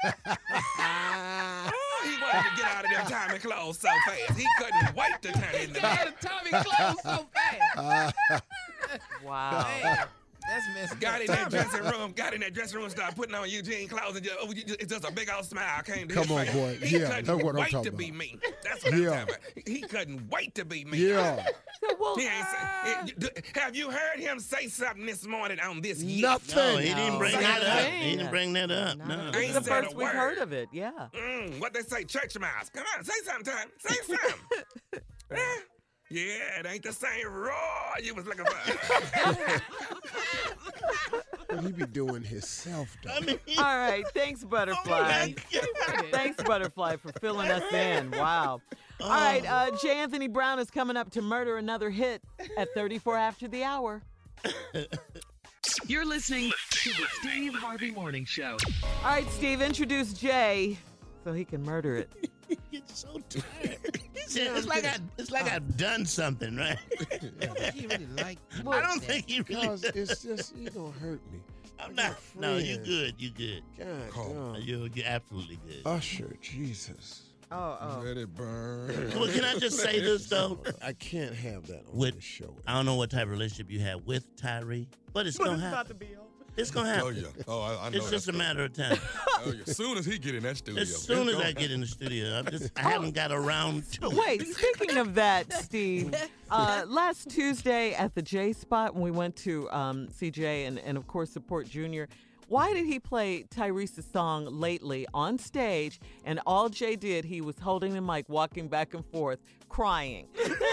he wanted to get out of them Tommy clothes so fast. He couldn't wait to turn into me. Got out of Tommy clothes so fast. Wow. Man, that's messed Got up. in that dressing room, got in that dressing room, started putting on Eugene clothes, and just, oh, you- it's just a big old smile came to Come his on, face. boy. He Yeah, couldn't that's what I'm wait talking to be about. me. That's what Yeah. I'm talking about. He couldn't wait to be me. Yeah. He ain't say, it- have you heard him say something this morning on this yet? Nothing. No, he didn't bring Say that up. nothing. He didn't bring that up. No. This is the first we've heard of it. Yeah. Mm, what they say, church mouse. Come on, say something, Tom. Say something. Eh? Yeah, it ain't the same roar you was looking for. What he be doing himself, though. I mean, All right. Thanks, Butterfly. Oh, Thanks, Butterfly, for filling us in. Wow. All right. Uh, J. Anthony Brown is coming up to murder another hit at thirty-four after the hour. You're listening to the Steve Harvey Morning Show. All right, Steve, introduce Jay so he can murder it. It's so tired. It's like I, it's like I've done something, right? He really like. I don't think he really Because does. it's just, you gonna hurt me. I'm I not. got No, you friends. good. You good. God, Calm. damn. You're, you're absolutely good. Usher, Jesus. Oh, oh. Let it burn. Well, can I just say this though? I can't have that on With this show. I don't know what type of relationship you have with Tyree, but it's gonna happen. It's gonna happen. Oh, yeah. Oh, I, I know It's just a that. matter of time. Oh, yeah. As soon as he get in that studio. As soon it's as I gonna get in the studio, I'm just I haven't got around to it. Wait, speaking of that, Steve, uh, last Tuesday at the J Spot when we went to um, C J and, and, of course, support Junior, why did he play Tyrese's song Lately on stage? And all Jay did, he was holding the mic, walking back and forth, crying.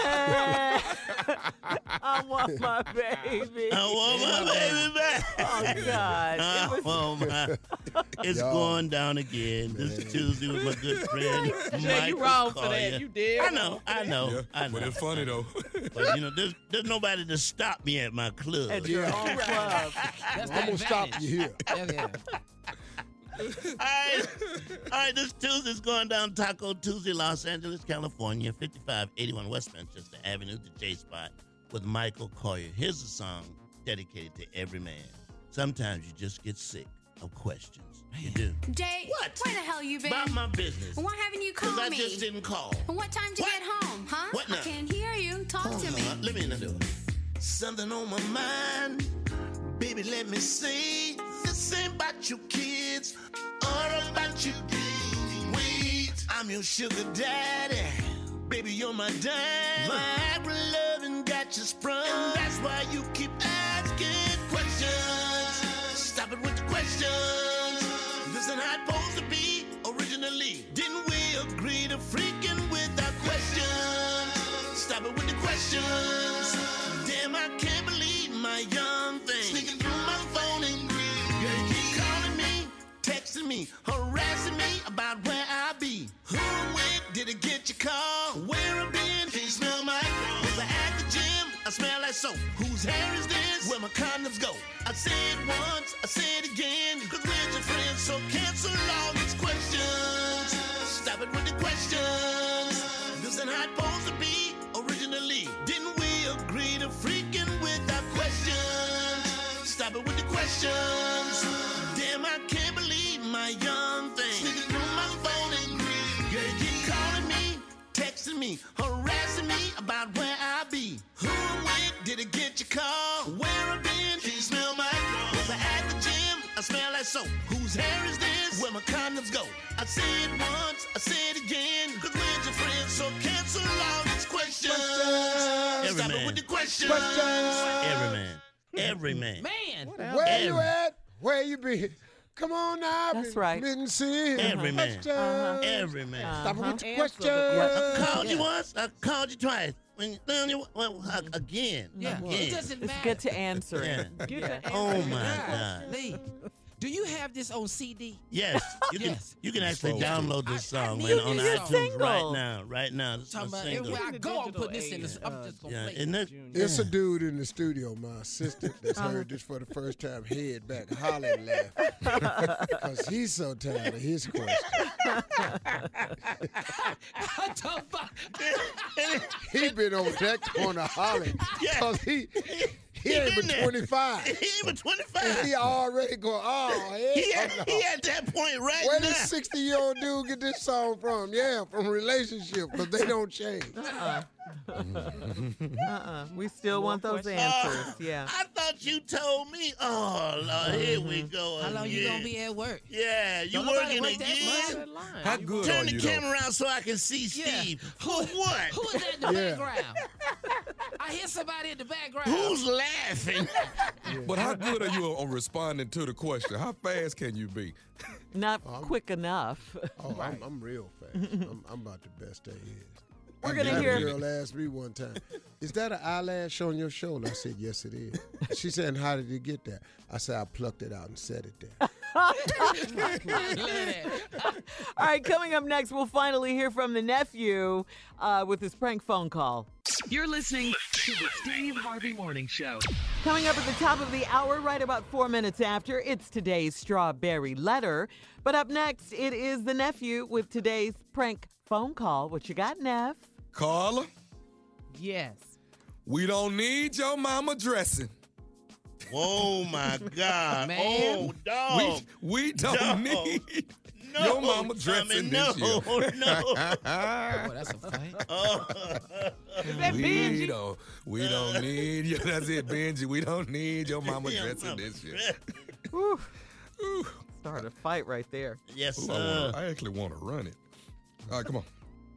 I want my baby. I want my baby back. Oh, God. I It was- want my- It's Yo. going down again. This Tuesday with my good friend. Jay, you Michael wrong for Collier. that. You did. I know, I know, Yeah, I know. but it's funny though. But you know, there's there's nobody to stop me at my club. At your own club. That's I'm the gonna stop advantage. you here. Yeah, yeah. All right, all right. This Tuesday's going down Taco Tuesday, Los Angeles, California, fifty-five eighty-one West Manchester Avenue, the J Spot, with Michael Collier. Here's a song dedicated to every man. Sometimes you just get sick of questions. You do. Jay, What? where the hell you been? About my business. Why haven't you called Because I me? just didn't call. What time to What? get home, huh? What now? I can't hear you. Talk to me. Uh, let me in the door. Something on my mind, baby. Let me say this ain't about your kids or about your big weeds. I'm your sugar daddy, baby. You're my dime. My loving got you sprung, and that's why you keep asking questions. Stop it with the questions. This ain't how it's supposed to be originally. Didn't we agree to freaking without questions? Stop it with the questions. Damn, I can't believe my young thing sneaking through my phone and green. Girl, you keep calling me, texting me, harassing me about where I be. Who went? Did it get your call? Where I been? Can you smell my groove? Was I at the gym? I smell like soap. Whose hair is this? Where my condoms go? I said it once, I said it again. Cause we're your friends, so cancel all these questions. Stop it with the questions. This ain't how it's supposed to be originally. Didn't we agree to freaking without questions? Stop it with the questions. Damn, I can't believe my young thing sneaking through my phone and green. Girl, you keep calling me, texting me, harassing me about where I be. Who went? Did it get your call? Where I been? Can you smell my groove? Was I at the gym? I smell like soap. Whose hair is this? Where my condoms go? I said it once, I said it again. Cause we're your friends, so cancel all these questions. Questions. Stop Every it man. with the questions. Questions. Every man. Every man. Man. Where you at? Where you been? Come on now. That's right. Didn't see it. Every man. Questions. Uh-huh. Every man. Stop it with the Answer questions. the I called you once. I called you twice. When you, then you well, uh, again. Yeah, Again. it doesn't It's matter. good to answer Yeah. it. Get Yeah. the Oh answer. my Yeah. God. Lee. Do you have this on C D? Yes, you can. Yes. You can actually download this I- I song need man, on this iTunes song. right now. Right now, this is Talking a about single. everywhere I go, I'm putting this in the. I'm just gonna Yeah, play isn't it? It's a dude in the studio, my assistant, that's Uh-huh. heard this for the first time, head back, hollering, laughing. Because he's so tired of his question. He been over that corner hollering because he, he ain't but twenty-five. He ain't but twenty-five. And he already go, oh, yeah. He at, oh, no. he at that point right Where now. this sixty-year-old dude get this song from? Yeah, from relationship, because they don't change. Uh-uh. uh-uh. We still want those questions? answers. Yeah. I thought you told me. Oh, Lord, here we go. How long you again. gonna be at work? Yeah, you Don't nobody working work that again? much. How good Turn are the you, camera around so I can see Steve. For what? Who is that in the Yeah. background? I hear somebody in the background. Who's laughing? But how good are you on responding to the question? How fast can you be? Not quick enough. Oh, I'm, I'm real fast. I'm, I'm about the best there is. We're I gonna had hear- a girl asked me one time, "Is that an eyelash on your shoulder?" I said, "Yes, it is." She said, "And how did you get that?" I said, "I plucked it out and set it there." All right, coming up next, we'll finally hear from the nephew uh, with his prank phone call. You're listening to the Steve Harvey Morning Show. Coming up at the top of the hour, right about four minutes after, it's today's Strawberry Letter. But up next, it is the nephew with today's prank phone call. What you got, Neff? Carla, Yes. we don't need your mama dressing. Oh, my God. Man. Oh, dog. We, we don't Dog. need No, your mama Tommy, dressing no, this year. no. Oh, that's a fight. Oh. Is that we Benji? don't, we don't need you. That's it, Benji. We don't need your mama Your dressing mama this year. Whew. Started a fight right there. Yes, Ooh, I, sir. wanna, I actually want to run it. All right, come on.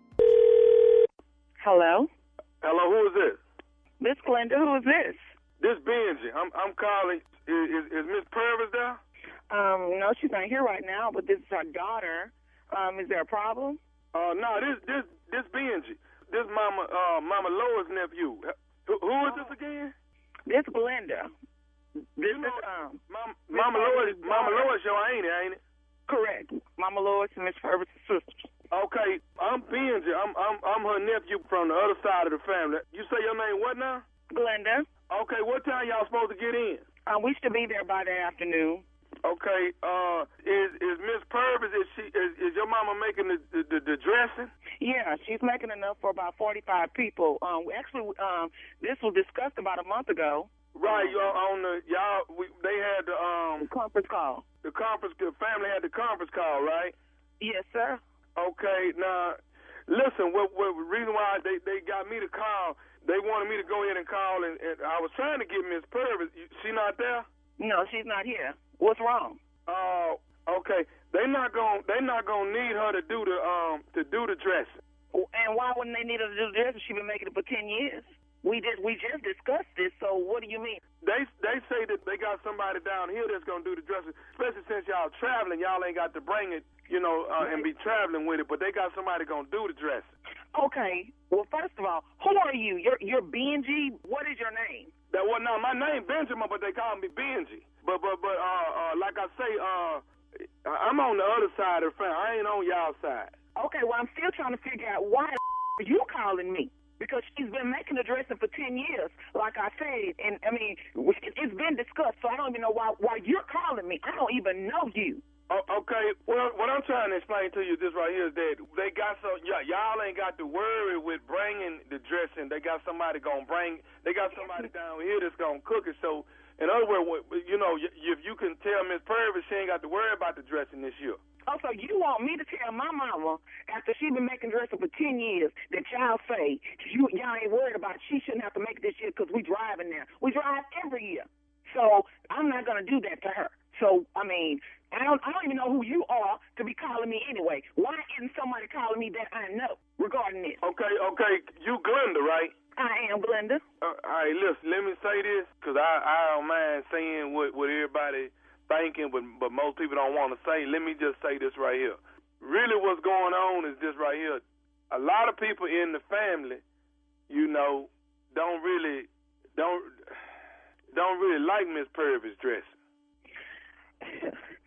Hello? Hello, who is this? Miss Glenda, who is this? This Benji. I'm I'm calling. Is is, is Miss Purvis there? Um, no, she's not here right now, but this is her daughter. Um, is there a problem? Uh, no, this this this Benji. This Mama uh Mama Lois' nephew. Who, who is this again? This Glenda. This You know, is um Mama, Miss Mama Lois. Purvis' Mama daughter. Lois, show ain't it? Ain't it? Correct. Mama Lois and Miss Purvis' sisters. Okay, I'm Benji. I'm I'm I'm her nephew from the other side of the family. You say your name what now? Glenda. Okay, what time y'all supposed to get in? Um, we should be there by the afternoon. Okay, uh, is is Miss Purvis? Is she? Is, is your mama making the, the the dressing? Yeah, she's making enough for about forty-five people. Um, we actually, um, this was discussed about a month ago. Right, y'all on the y'all. We, they had the um conference call. The conference. The family had the conference call, right? Yes, sir. Okay, now listen. What what reason why they they got me to call? They wanted me to go ahead and call, and, and I was trying to get Miss Purvis. She not there? No, she's not here. What's wrong? Oh, uh, okay. They not gon' they not gonna need her to do the um to do the dressing. And why wouldn't they need her to do this? She's been making it for ten years. We just we just discussed this. So what do you mean? They they say that they got somebody down here that's gonna do the dressing, especially since y'all traveling. Y'all ain't got to bring it, you know, uh, and be traveling with it. But they got somebody gonna do the dressing. Okay. Well, first of all, who are you? You're you're Benji. What is your name? That well, no, my name Benjamin, but they call me Benji. But but but uh, uh like I say, uh, I'm on the other side of the family. I ain't on y'all side. Okay. Well, I'm still trying to figure out why the are you calling me? Because she's been making the dressing for ten years, like I said, and I mean it's been discussed. So I don't even know why why you're calling me. I don't even know you. Oh, okay. Well, what I'm trying to explain to you this right here is that they got some. Y- y'all ain't got to worry with bringing the dressing. They got somebody gonna bring. They got somebody down here that's gonna cook it. So, in other words, you know, if you can tell Miss Purvis, she ain't got to worry about the dressing this year. Oh, so you want me to tell my mama after she been making dressing for ten years that y'all say you y'all ain't worried about it. She shouldn't have to make it this year because we driving now. We drive every year. So I'm not gonna do that to her. So I mean, I don't I don't even know who you are to be calling me anyway. Why isn't somebody calling me that I know regarding this? Okay, okay, you Glenda, right? I am Glenda. Uh, all right, listen, let me say this because I I don't mind saying what what everybody thinking, but but most people don't want to say. Let me just say this right here. Really, what's going on is this right here. A lot of people in the family, you know, don't really don't don't really like Miss Purvis dressing.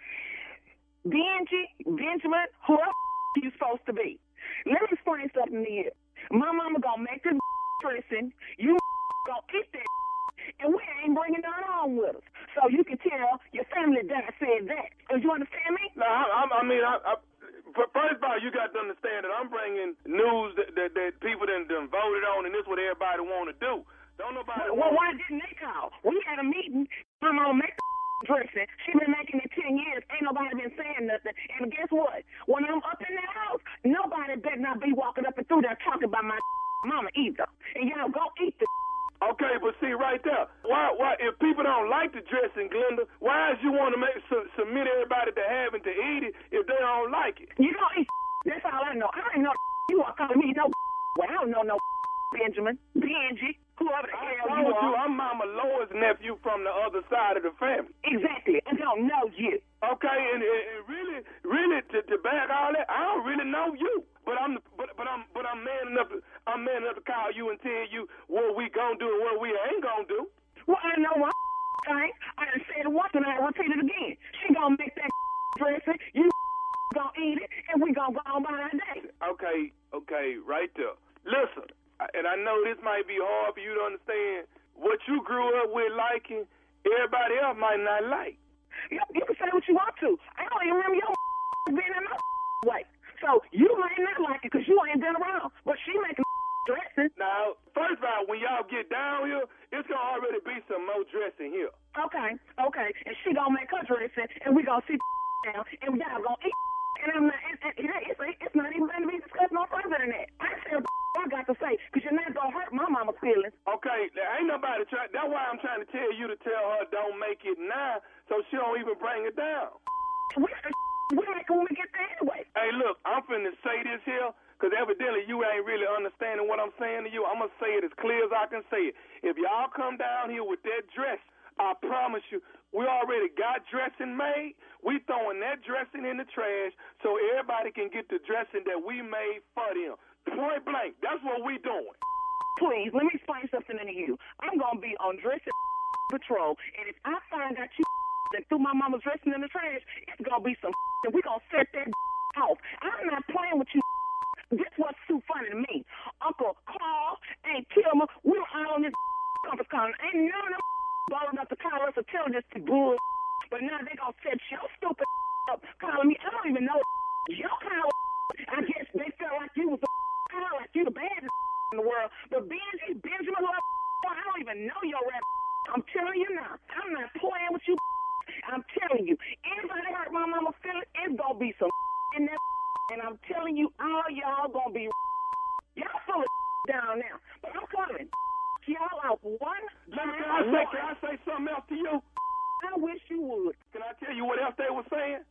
Benji, Benjamin, whoever you supposed to be. Let me explain something to you. My mama gonna make this dressing. You gonna eat that, and we ain't bringing none home with us. So you can tell your family that I said that. Do you understand me? No, I, I, I mean, I, I, first of all, you got to understand that I'm bringing news that, that, that people done, done voted on, and this is what everybody want to do. Don't nobody. Well, wanna... why didn't they call? We had a meeting. My mama make the dressing. She been making it ten years. Ain't nobody been saying nothing. And guess what? When I'm up in that house, nobody better not be walking up and through there talking about my mama either. And y'all go eat the. Okay, but see right there, why, why, if people don't like the dressing, Glenda, why is you want to make su- submit everybody to having to eat it if they don't like it? You don't eat. That's all I know. I ain't know you are calling me no. Well, I don't know no Benjamin, Benji, whoever the hell I you told you, are. I'm Mama Lois' nephew from the other side of the family. Exactly. I don't know you. Okay, and, and, and really, really, to, to back all that, I don't really know you. But I'm, but, but I'm, but I'm man enough. To, I'm man enough to call you and tell you what we gonna do and what we ain't gonna do. Well, I know one thing. I done said it once and I repeat it again. She gonna make that dressing. You gonna eat it, and we gonna go on by our day. Okay, okay, right there. Listen, and I know this might be hard for you to understand. What you grew up with liking, everybody else might not like. You, you can say what you want to. I don't even remember your being in my way. So you might not like it because you ain't been around. But she making dressing. Now, first of all, when y'all get down here, it's going to already be some more dressing here. Okay, okay. And she going to make her dressing, and we going to sit down, and y'all going to eat. And I'm not, it, it, it, it's, it's not even going to be discussed no further than that. I said what I got to say because you're not going to hurt my mama's feelings. Okay, there ain't nobody trying. That's why I'm trying to tell you to tell her don't make it now so she don't even bring it down. We, we make it when we get there anyway. Hey, look, I'm finna say this here, because evidently you ain't really understanding what I'm saying to you. I'm going to say it as clear as I can say it. If y'all come down here with that dress, I promise you, we already got dressing made. We throwing that dressing in the trash so everybody can get the dressing that we made for them. Point blank, that's what we doing. Please, let me explain something to you. I'm going to be on dressing patrol, and if I find out you and threw my mama's dressing in the trash, it's going to be some and we're going to set that off. I'm not playing with you. This what's too funny to me. Uncle Carl, Aunt Kilmer, we're all on this conference call. Ain't none of them bold enough to call us or tell us to bull. But now they going to set your stupid up calling me. I don't even know your call. I guess they felt like you was the call, like you the baddest in the world. But Benji, Benjamin, I don't even know your rap. I'm telling you now. I'm not playing with you. I'm telling you, anybody hurt my mama feeling, it's gonna be some in that, and I'm telling you, all y'all gonna be y'all full of down now. But I'm coming. Y'all out one. Can I say, can I say something else to you? I wish you would. Can I tell you what else they were saying?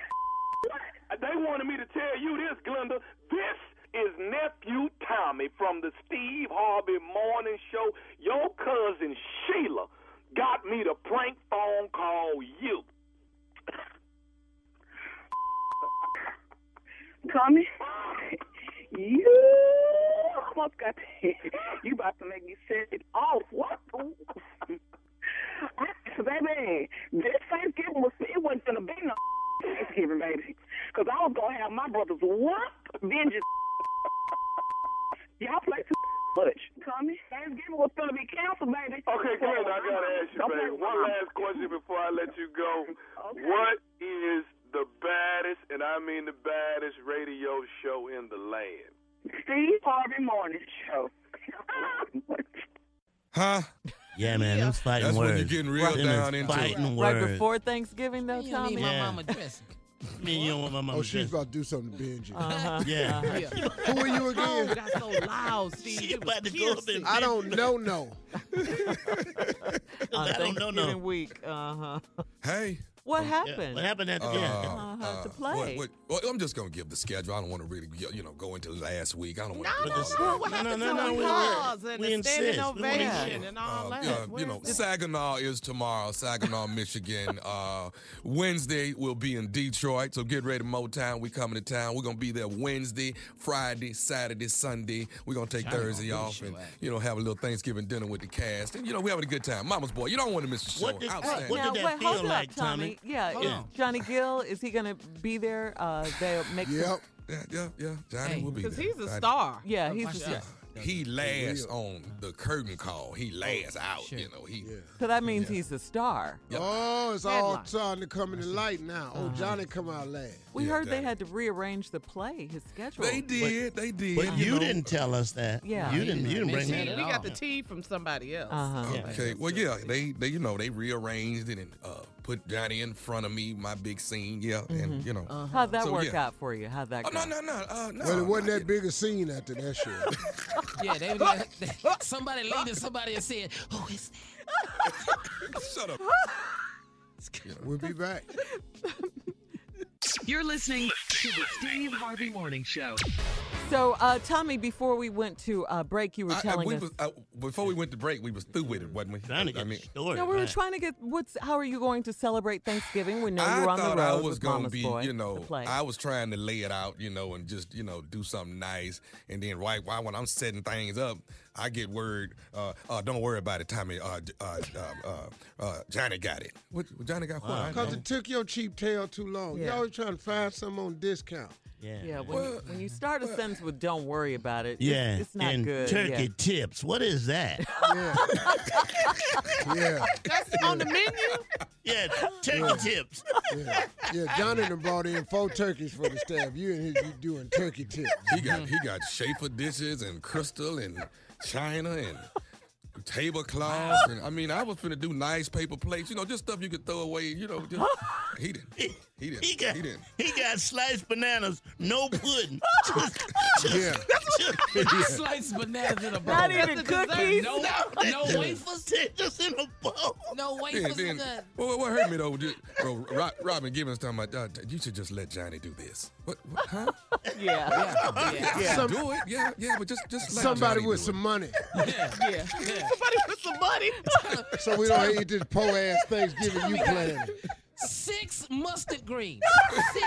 They wanted me to tell you this, Glenda. This is nephew Tommy from the Steve Harvey Morning Show. Your cousin Sheila got me to prank phone call you. Tommy, you almost got to, you about to make me set it off. What? I, baby, this Thanksgiving was, it wasn't going to be no Thanksgiving, baby. Because I was going to have my brothers what? Vengeance. Y'all play too much. Tommy, Thanksgiving was going to be canceled, baby. Okay, Glenda, I got to ask you, baby. One last question before I let you go. Okay. What is the baddest, and I mean the baddest, radio show in the land? Steve Harvey Morning Show. Huh? Yeah, man, those fighting That's words. when you're getting real Them down is into fighting it. words. Right before Thanksgiving, though, You don't Tommy? need my Yeah. mama dressing. I mean, you don't want my mama Oh, she's dressing. about to do something to Benji. Uh-huh. Yeah. Uh-huh. Who are you Oh, again? got so loud, Steve. She It was about to go up and piercing. I don't know, no. On I don't know, Thanksgiving no. week. Uh-huh. Hey. What Yeah, happened? what happened at the Uh, game? Uh-huh, to play. What, what, well, I'm just going to give the schedule. I don't want to really, you know, go into last week. I don't want No, to no, do no. all What No, happened no, to no, the we- applause and we the insist. standing We wanna ovation hear. and all Uh, that? yeah, you Where's know, the- Saginaw is tomorrow. Saginaw, Michigan. Uh, Wednesday, we'll be in Detroit. So get ready, Motown. We coming to town. We're going to be there Wednesday, Friday, Saturday, Sunday. We're going to take China Thursday gonna off really and, show out. you know, have a little Thanksgiving dinner with the cast. And, you know, we're having a good time. Mama's boy, you don't want to miss the show. What did, Outstanding. what Now, did that wait, feel hold up, like, Tommy. Tommy? Johnny, yeah, Hold is on. Johnny Gill, is he going to be there? Uh, they'll make some- Yep. Yeah, yeah, yeah. Johnny Hey, will be because there. he's a I- star. Yeah, of he's my a show. star. He lasts on the curtain call. He lasts out. You know, he. So that means he's a star. Oh, it's all Headline. starting to come in the light now. Oh, Johnny come out last. We Yeah, heard they Johnny. had to rearrange the play, his schedule. They did. They did. But you know. didn't tell us that. Yeah. You didn't. You didn't bring See, that we up. got the tea from somebody else. Uh-huh. Okay. Well, yeah, they, they, you know, they rearranged it and uh, put Johnny in front of me, my big scene. Yeah, and you know. Uh-huh. How'd that So, work yeah. out for you? How'd that Oh go? no, no, no, uh, no. Well, it wasn't that big a scene after that show. Yeah, they, they, somebody leading somebody and said, "Who is that?" Shut up. We'll be back. You're listening to the Steve Harvey Morning Show. So, uh, Tommy, before we went to uh, break, you were I- I- telling we us. was, uh, before we went to break, we was through with it, wasn't we? Trying to get I mean, the story. No, we were right. trying to get what's. How are you going to celebrate Thanksgiving? We know I you're on the thought road I was with gonna Mama's be, Boy. you know, the play. I was trying to lay it out, you know, and just, you know, do something nice. And then right while when I'm setting things up, I get word, uh, uh, don't worry about it, Tommy. Uh, uh, uh, uh, uh, Johnny got it. What, what Johnny got? What? I Because know. it took your cheap tail too long. You Yeah. always trying to find something on discount. Yeah. yeah, when, you, when you start a sentence with "Don't worry about it," Yeah. it's, it's not and good. turkey yeah. tips. What is that? Yeah. yeah. That's on the menu. Yeah, turkey Yeah. tips. Yeah. Yeah. Johnny done brought in four turkeys for the staff. You and his, you doing turkey tips. He got he got Schaefer dishes and crystal and china and tablecloths and I mean I was finna do nice paper plates, you know, just stuff you could throw away, you know. Just, he didn't. He didn't. He got, he didn't. he got sliced bananas, no pudding. Just, just, Yeah. just, Sliced bananas in a bowl. Not even That's the dessert. cookies? No, No, no they- wafers. they just in a bowl. No Then, wafers. then, Then, well, what hurt me though, just, bro, Ro- Robin Gibbons talking about, uh, you should just let Johnny do this. What? what huh? Yeah. yeah, yeah, Yeah, Some- do it. Yeah, yeah, but just just let Somebody Johnny with do some it. money. yeah, yeah, yeah. Somebody put some money. So we don't eat this po ass Thanksgiving you planning. Six mustard greens. Six.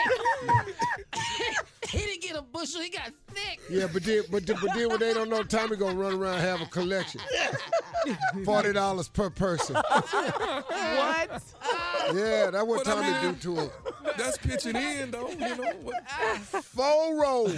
He didn't get a bushel. He got six. Yeah, but then, but, then- but then when they don't know, Tommy gonna run around and have a collection. Forty dollars per person. What? Yeah, that's what But I Tommy mean- do to him. That's pitching in though, you know. What? Four rolls.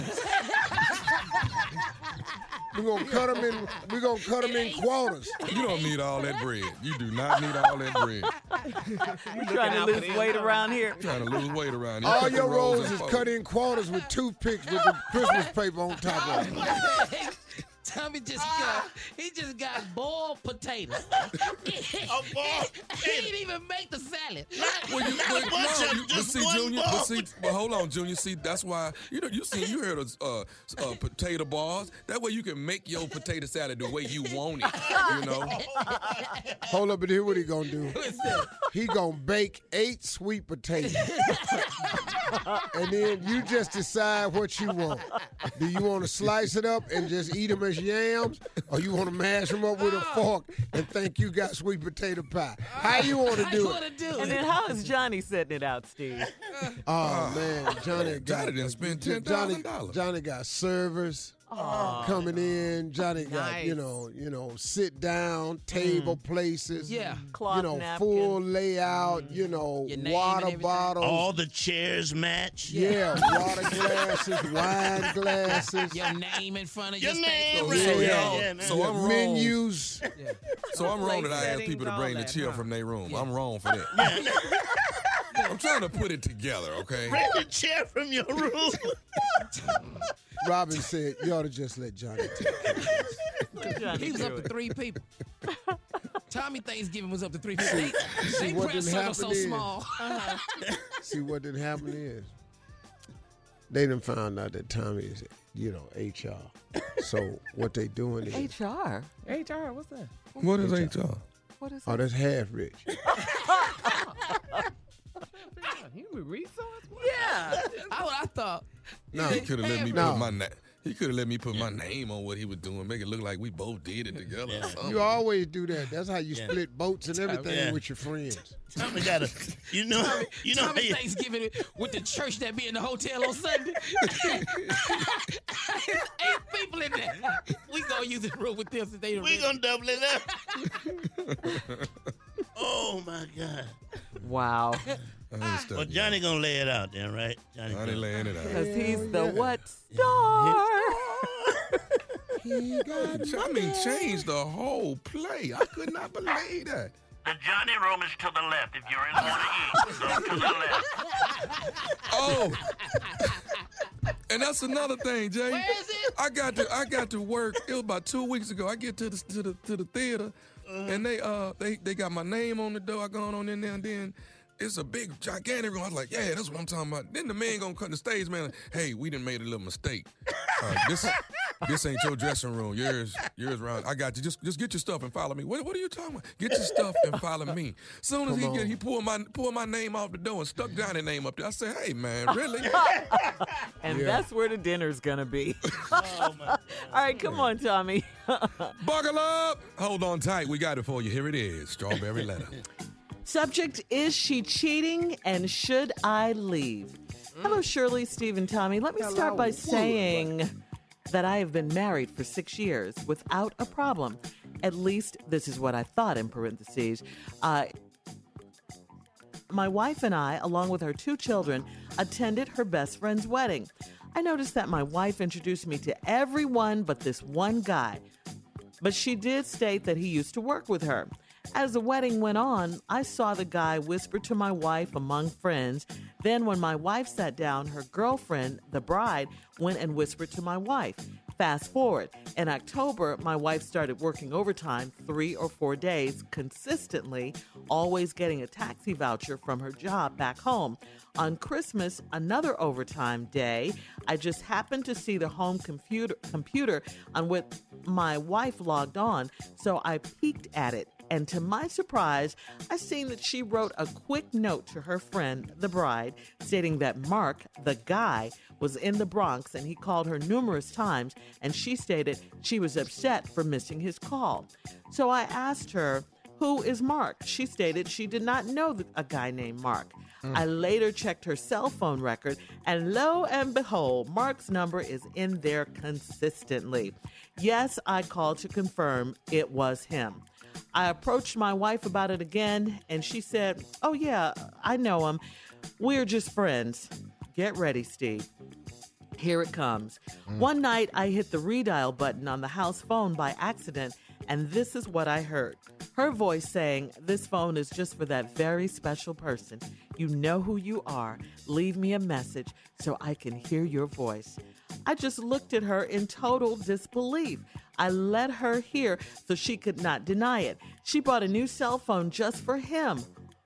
We're gonna cut them in. We're gonna cut them in quarters. You don't need all that bread. You do not need all that bread. You trying to lose weight around here? Trying to lose weight around here. All Cut the your rolls in is four. cut in quarters with toothpicks with the Christmas paper on top of it. Tommy just got, he just got boiled potatoes. A ball. He didn't even make the salad. Well, you, Not but, a bunch no, of you, but just see, one Junior, ball. but see, but hold on, Junior. See, that's why you know you see you heard of uh, uh, potato bars. That way you can make your potato salad the way you want it. You know. Hold up, and here what he gonna do? What's that? He gonna bake eight sweet potatoes, and then you just decide what you want. Do you want to slice it up and just eat them as yams, or you want to mash them up with a fork and think you got sweet potato pie? How you want to How do you it? want to do And it? then how is Johnny setting it out, Steve? Oh man, Johnny got Johnny didn't spend ten Johnny, thousand dollars. Johnny got servers coming in. Johnny got you Nice. know you know sit down table places. Yeah. Cloth you know napkin. full layout. You know Your name and water everything. bottles. All the chairs match. Yeah, water glasses, wine glasses, Your name in front of Your your name, steak. right? So, Yeah. y'all- Yeah, man. so yeah, I'm wrong. menus. So I'm wrong that I ask settings, people to all bring the that, chair huh? from their room. I'm wrong for that. I'm trying to put it together, okay? Bring the chair from your room. Robin said, "You ought to just let Johnny take care of this." Johnny He was do up to it. three people. Tommy Thanksgiving was up to three people. They, See, they what press didn't circle so happen is- small. See what didn't happen is they done found out that Tommy is, you know, H R. So what they doing is, H R. H R, what's that? What is H R? What is oh, that? that's half rich. Human resource? What? Yeah. I, I thought. No, He could have let me No. put my na- He could have let me put my name on what he was doing, make it look like we both did it together. Or something. you always do that. That's how you Yeah. split boats and everything Yeah. with your friends. Tommy got a, you know, Tommy, you know, Tommy how you- Thanksgiving with the church that be in the hotel on Sunday. Eight people in there. We gonna use this room with them since they the we rich. gonna double it up. Oh my God. Wow. Well, Johnny gonna lay it out then, right? Johnny, Johnny laying it out. Because he's the what star? I mean, changed the whole play. I could not believe that. The Johnny room is to the left. If you really want to eat, go to the left. Oh, and that's another thing, Jay. Where is it? I got to I got to work. It was about two weeks ago. I get to the to the to the theater, Uh-huh. and they uh they they got my name on the door. I gone on in there, and then it's a big gigantic room. I was like, yeah, that's what I'm talking about. Then the man gonna cut the stage man. Like, hey, we done made a little mistake. Uh, this this ain't your dressing room. Yours yours round. I got you. Just just get your stuff and follow me. What what are you talking about? Get your stuff and follow me. Soon as Come he on. get he pulled my pulled my name off the door and stuck Johnny's name up there. I said, hey man, really? And Yeah. that's where the dinner's going to be. All right, come on, Tommy. Buckle up. Hold on tight. We got it for you. Here it is. Strawberry letter. Subject, is she cheating and should I leave? Hello, Shirley, Steve, and Tommy. Let me start by saying that I have been married for six years without a problem. At least this is what I thought, in parentheses. Uh, my wife and I, along with her two children, attended her best friend's wedding. I noticed that my wife introduced me to everyone but this one guy. But she did state that he used to work with her. As the wedding went on, I saw the guy whisper to my wife among friends. Then when my wife sat down, her girlfriend, the bride, went and whispered to my wife. Fast forward, in October, my wife started working overtime three or four days consistently, always getting a taxi voucher from her job back home. On Christmas, another overtime day, I just happened to see the home computer computer on which my wife logged on, so I peeked at it. And to my surprise, I seen that she wrote a quick note to her friend, the bride, stating that Mark, the guy, was in the Bronx and he called her numerous times, and she stated she was upset for missing his call. So I asked her, who is Mark? She stated she did not know a guy named Mark. Mm. I later checked her cell phone record, and lo and behold, Mark's number is in there consistently. Yes, I called to confirm it was him. I approached my wife about it again, and she said, oh, yeah, I know him. We're just friends. Get ready, Steve. Here it comes. Mm. One night, I hit the redial button on the house phone by accident, and this is what I heard. Her voice saying, this phone is just for that very special person. You know who you are. Leave me a message so I can hear your voice. I just looked at her in total disbelief. I let her hear so she could not deny it. She bought a new cell phone just for him.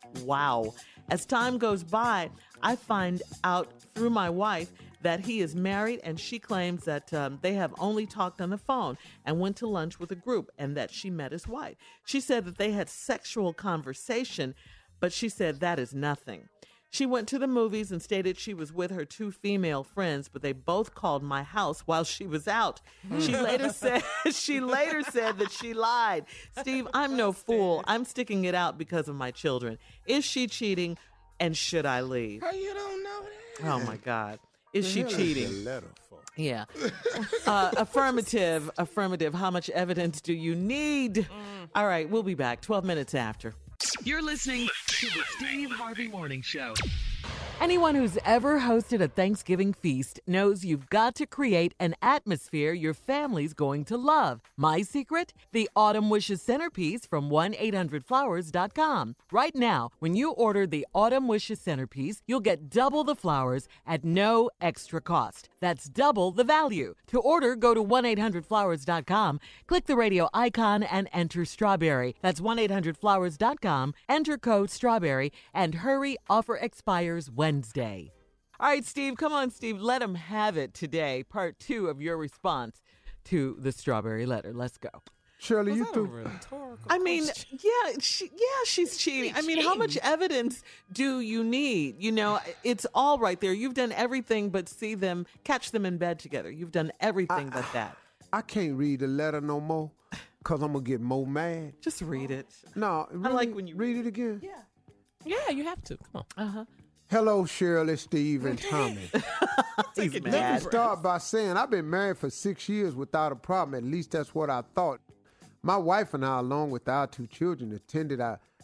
Wow. As time goes by, I find out through my wife that he is married, and she claims that um, they have only talked on the phone and went to lunch with a group, and that she met his wife. She said that they had sexual conversation, but she said that is nothing. She went to the movies and stated she was with her two female friends, but they both called my house while she was out. She later said she later said that she lied. Steve, I'm no fool. I'm sticking it out because of my children. Is she cheating, and should I leave? How you don't know that? Oh my God. Is she The hell cheating? is the letter for? Yeah. Uh, affirmative. Affirmative. How much evidence do you need? All right, we'll be back twelve minutes after. You're listening to the Steve Harvey Morning Show. Anyone who's ever hosted a Thanksgiving feast knows you've got to create an atmosphere your family's going to love. My secret? The Autumn Wishes centerpiece from one eight hundred flowers dot com. Right now, when you order the Autumn Wishes centerpiece, you'll get double the flowers at no extra cost. That's double the value. To order, go to one eight hundred flowers dot com, click the radio icon, and enter Strawberry. That's one eight hundred flowers dot com, enter code Strawberry, and hurry, offer expires Wednesday. All right, Steve, come on, Steve. Let him have it today. Part two of your response to the Strawberry letter. Let's go. Shirley, you threw. I mean, yeah, she, yeah, she's cheating. I mean, how much evidence do you need? You know, it's all right there. You've done everything but see them, catch them in bed together. You've done everything but that. I can't read the letter no more because I'm going to get more mad. Just read it. No, I like when you read it again. Yeah. Yeah, you have to. Come on. Uh-huh. Hello, Shirley, Steve, and Tommy. He's Let mad. me start by saying I've been married for six years without a problem. At least that's what I thought. My wife and I, along with our two children, attended our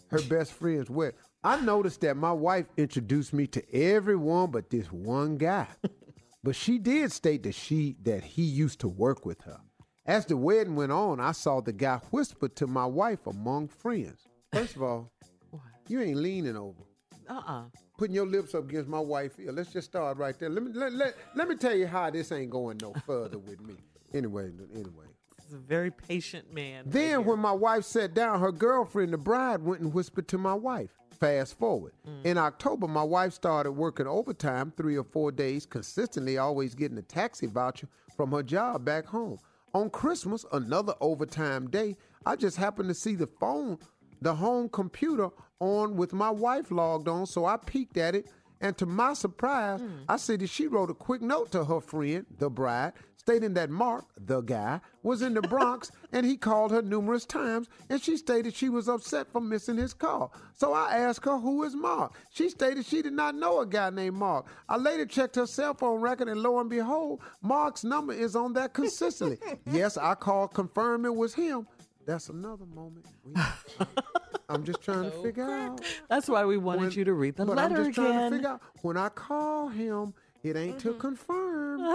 her best friend's wedding. I noticed that my wife introduced me to everyone but this one guy. But she did state that she that he used to work with her. As the wedding went on, I saw the guy whisper to my wife among friends. First of all, you ain't leaning over. Uh-uh. Putting your lips up against my wife's ear. Let's just start right there. Let me let, let, let me tell you how this ain't going no further with me. Anyway, anyway. He's a very patient man. Then right when my wife sat down, her girlfriend, the bride, went and whispered to my wife. Fast forward. Mm. In October, my wife started working overtime three or four days, consistently always getting a taxi voucher from her job back home. On Christmas, another overtime day, I just happened to see the phone, the home computer on with my wife logged on, so I peeked at it, and to my surprise, mm. I see that she wrote a quick note to her friend, the bride, stating that Mark, the guy, was in the Bronx, and he called her numerous times, and she stated she was upset for missing his call. So I asked her, who is Mark? She stated she did not know a guy named Mark. I later checked her cell phone record, and lo and behold, Mark's number is on there consistently. Yes, I called, confirmed it was him. That's another moment. I'm just trying to figure out. That's why we wanted when, you to read the but letter I'm just again. Trying to figure out, when I call him, it ain't mm-hmm. to confirm.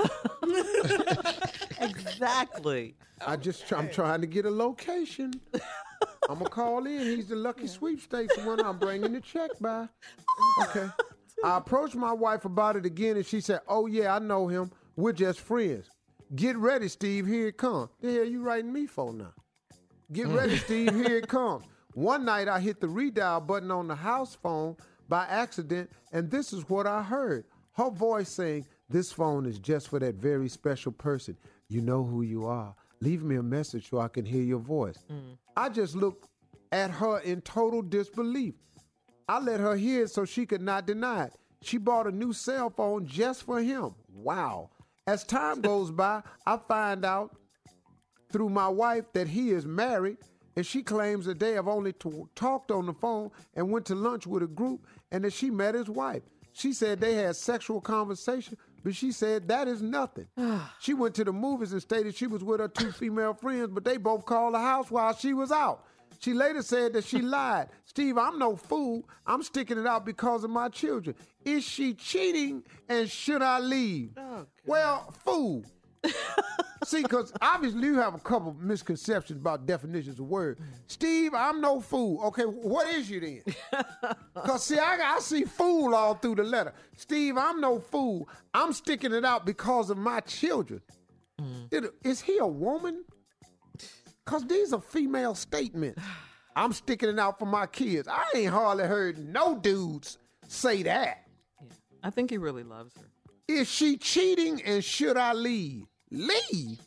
Exactly. I just I'm trying to get a location. I'm gonna call in. He's the lucky yeah. sweepstakes one I'm bringing the check by. Okay. I approached my wife about it again, and she said, "Oh yeah, I know him. We're just friends. Get ready, Steve. Here it comes. The hell you writing me for now? Get ready, Steve. Here it comes." One night I hit the redial button on the house phone by accident, and this is what I heard. Her voice saying, "This phone is just for that very special person. You know who you are. Leave me a message so I can hear your voice." Mm. I just looked at her in total disbelief. I let her hear it so she could not deny it. She bought a new cell phone just for him. Wow. As time goes by, I find out through my wife that he is married, and she claims that they have only t- talked on the phone and went to lunch with a group, and that she met his wife. She said they had sexual conversation, but she said that is nothing. She went to the movies and stated she was with her two female friends, but they both called the house while she was out. She later said that she lied. Steve, I'm no fool. I'm sticking it out because of my children. Is she cheating, and should I leave? Oh, well, fool. See, because obviously you have a couple misconceptions about definitions of words. Steve, I'm no fool. Okay, what is you then? Because, see, I, I see fool all through the letter. Steve, I'm no fool. I'm sticking it out because of my children. Mm. Is, is he a woman? Because these are female statements. I'm sticking it out for my kids. I ain't hardly heard no dudes say that. Yeah. I think he really loves her. Is she cheating, and should I leave? Leave?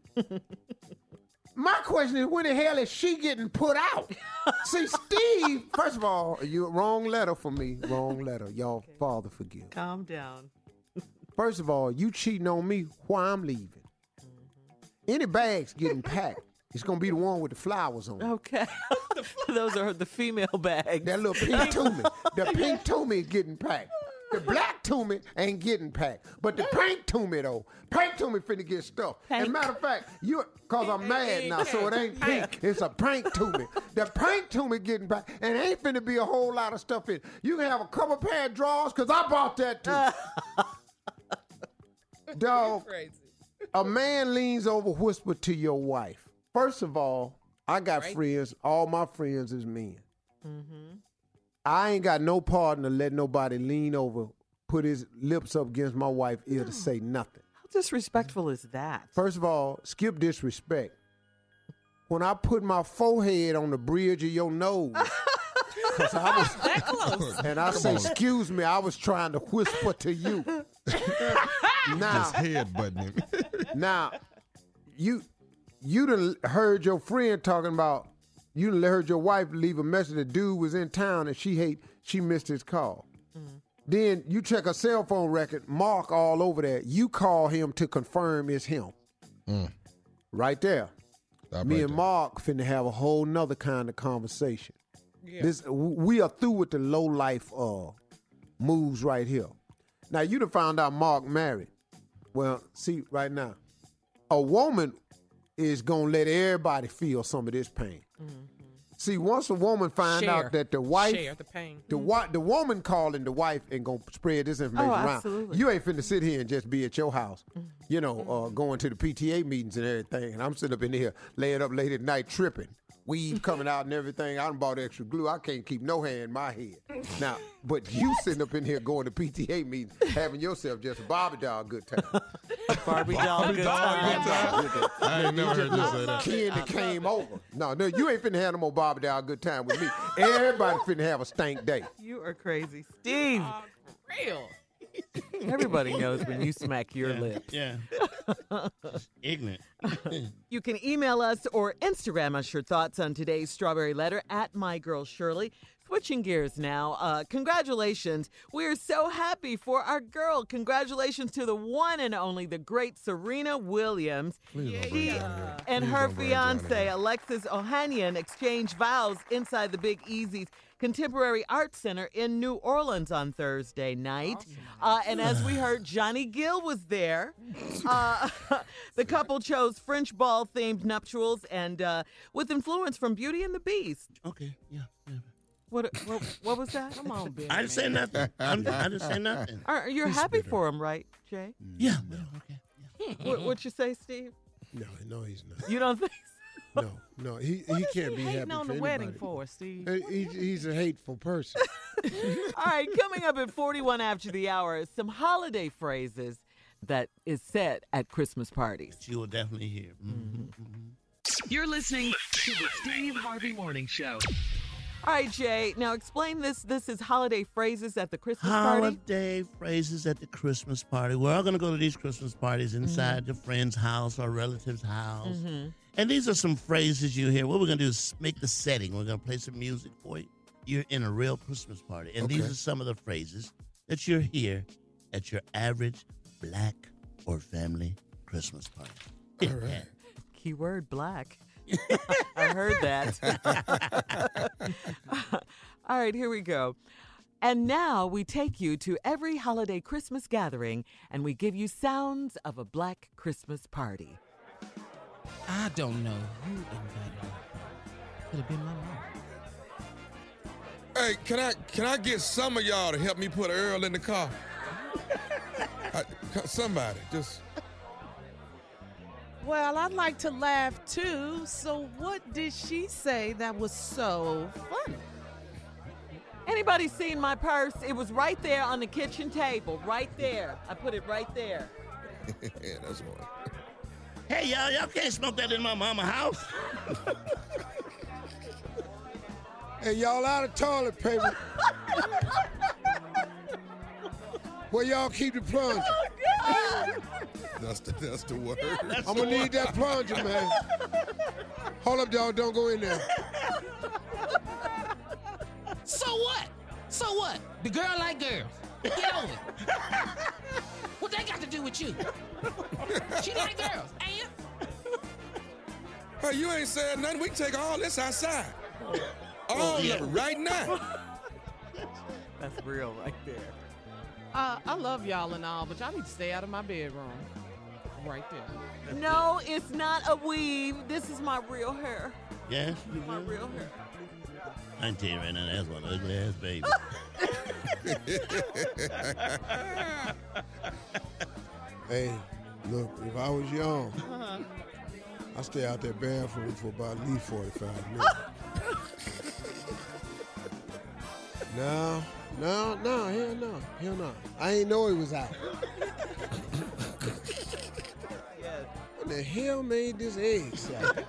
My question is, when the hell is she getting put out? See, Steve, first of all, you wrong letter for me. Wrong letter. Y'all, okay. Father forgive. Calm down. First of all, you cheating on me while I'm leaving. Mm-hmm. Any bags getting packed, it's going to be the one with the flowers on it. Okay. Those are the female bags. That little pink Toomey. The pink Toomey is getting packed. The black Toomey ain't getting packed. But the pink Toomey, though, pink Toomey finna get stuffed. As a matter of fact, you, because I'm mad now, so it ain't pink. It's a pink Toomey. The pink Toomey getting packed, and it ain't finna be a whole lot of stuff in it. You can have a couple pair of drawers, because I bought that too. Dog, a man leans over, whisper to your wife. First of all, I got right. friends. All my friends is men. Mm-hmm. I ain't got no partner to let nobody lean over, put his lips up against my wife's ear no. to say nothing. How disrespectful is that? First of all, skip disrespect. When I put my forehead on the bridge of your nose, cause I was that close. And I say, excuse me, I was trying to whisper to you. Now, just headbutting him. Now, you you done heard your friend talking about. You done heard your wife leave a message. The dude was in town and she hate she missed his call. Mm. Then you check a cell phone record, Mark all over there. You call him to confirm it's him. Mm. Right there. Stop Me right and there. Mark finna have a whole nother kind of conversation. Yeah. This we are through with the low life uh, moves right here. Now you done found out Mark married. Well, see right now, a woman is gonna let everybody feel some of this pain. Mm-hmm. See, once a woman find Share. out that the wife, Share the pain. the wi- the woman calling the wife and gonna spread this information Oh, around. absolutely. You ain't finna sit here and just be at your house, you know, uh, going to the P T A meetings and everything. And I'm sitting up in here laying up late at night tripping. Weave coming out and everything. I done bought extra glue. I can't keep no hair in my head. Now, but you sitting up in here going to P T A meetings, having yourself just a Barbie doll good time. Barbie doll good time. I ain't never heard you say that. Candy came over. No, no, you ain't finna have no more Barbie doll good time with me. Everybody finna have a stank day. You are crazy. Steve. Real. Everybody knows when you smack your Yeah, lips. Yeah. Just ignorant. You can email us or Instagram us your thoughts on today's Strawberry Letter at My Girl Shirley. Switching gears now. Uh, congratulations. We're so happy for our girl. Congratulations to the one and only, the great Serena Williams. She and her fiance, Alexis Ohanian, exchanged vows inside the Big Easy's Contemporary Art Center in New Orleans on Thursday night. Uh, and as we heard, Johnny Gill was there. Uh, the couple chose French ball-themed nuptials and uh, with influence from Beauty and the Beast. Okay, yeah. yeah. What, what what was that? Come on, I didn't say nothing. I'm, I didn't say nothing. Are, you're He's happy bitter. for him, right, Jay? Yeah. well, okay. What, what you say, Steve? No, no, he's not. You don't think so? No, no, he he can't be hating happy on for the wedding anybody. for, Steve? Uh, He's, he's a hateful person. All right, coming up at forty-one after the hour, some holiday phrases that is said at Christmas parties. You will definitely hear. Mm-hmm. You're listening to the Steve Harvey Morning Show. All right, Jay, now explain this. This is holiday phrases at the Christmas party. Holiday phrases at the Christmas party. We're all going to go to these Christmas parties inside your friend's house or relative's house. Mm-hmm. And these are some phrases you hear. What we're going to do is make the setting. We're going to play some music for you. You're in a real Christmas party. And these Okay. are some of the phrases that you're here at your average black or family Christmas party. All right. Keyword black. I heard that. All right, here we go. And now we take you to every holiday Christmas gathering and we give you sounds of a black Christmas party. I don't know who invited her. Could have been my mom. Hey, can I can I get some of y'all to help me put Earl in the car? I, somebody, just. Well, I'd like to laugh too. So what did she say that was so funny? Anybody seen my purse? It was right there on the kitchen table, right there. I put it right there. Yeah, that's one. Hey, y'all, y'all can't smoke that in my mama's house. Hey, y'all out of toilet paper. Where y'all keep the plunger? That's the that's the word. I'm gonna need that plunger, man. Hold up, dog. Don't go in there. So what? So what? The girl like girls. Get over it. What that got to do with you? She like girls, ain't it? Hey, you ain't said nothing. We can take all this outside. All of it right now. That's real right there. Uh, I love y'all and all, but y'all need to stay out of my bedroom. Right there. No, it's not a weave. This is my real hair. Yes, you My will. real hair. I can tell you right now, that's one ugly ass baby. Hey, look, if I was young, I'd stay out that bathroom for about at least forty-five minutes. No, no, no, hell no, hell no. I ain't know he was out. What the hell made this egg salad?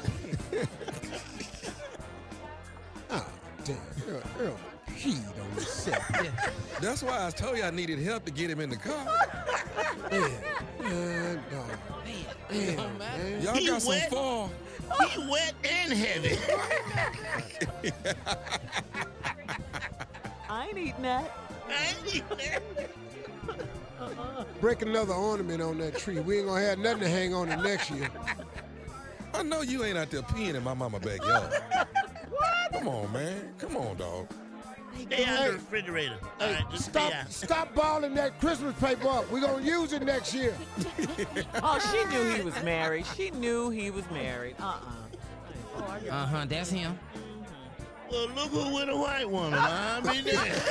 Oh, damn, Earl, Earl peed on himself. That's why I told you I needed help to get him in the car. Man, man, dog. Man, man. Y'all He got some wet. fall. He wet and heavy. I ain't eating that. I ain't eating that. Break another ornament on that tree. We ain't gonna have nothing to hang on it next year. I know you ain't out there peeing in my mama backyard. What? Come on, man. Come on, dog. Stay out of the refrigerator. All right, just stay Stop, out. stop balling that Christmas paper up. We're gonna use it next year. Oh, she knew he was married. She knew he was married. Uh-uh. Uh-huh, that's him. Well, look who with a white woman. I mean,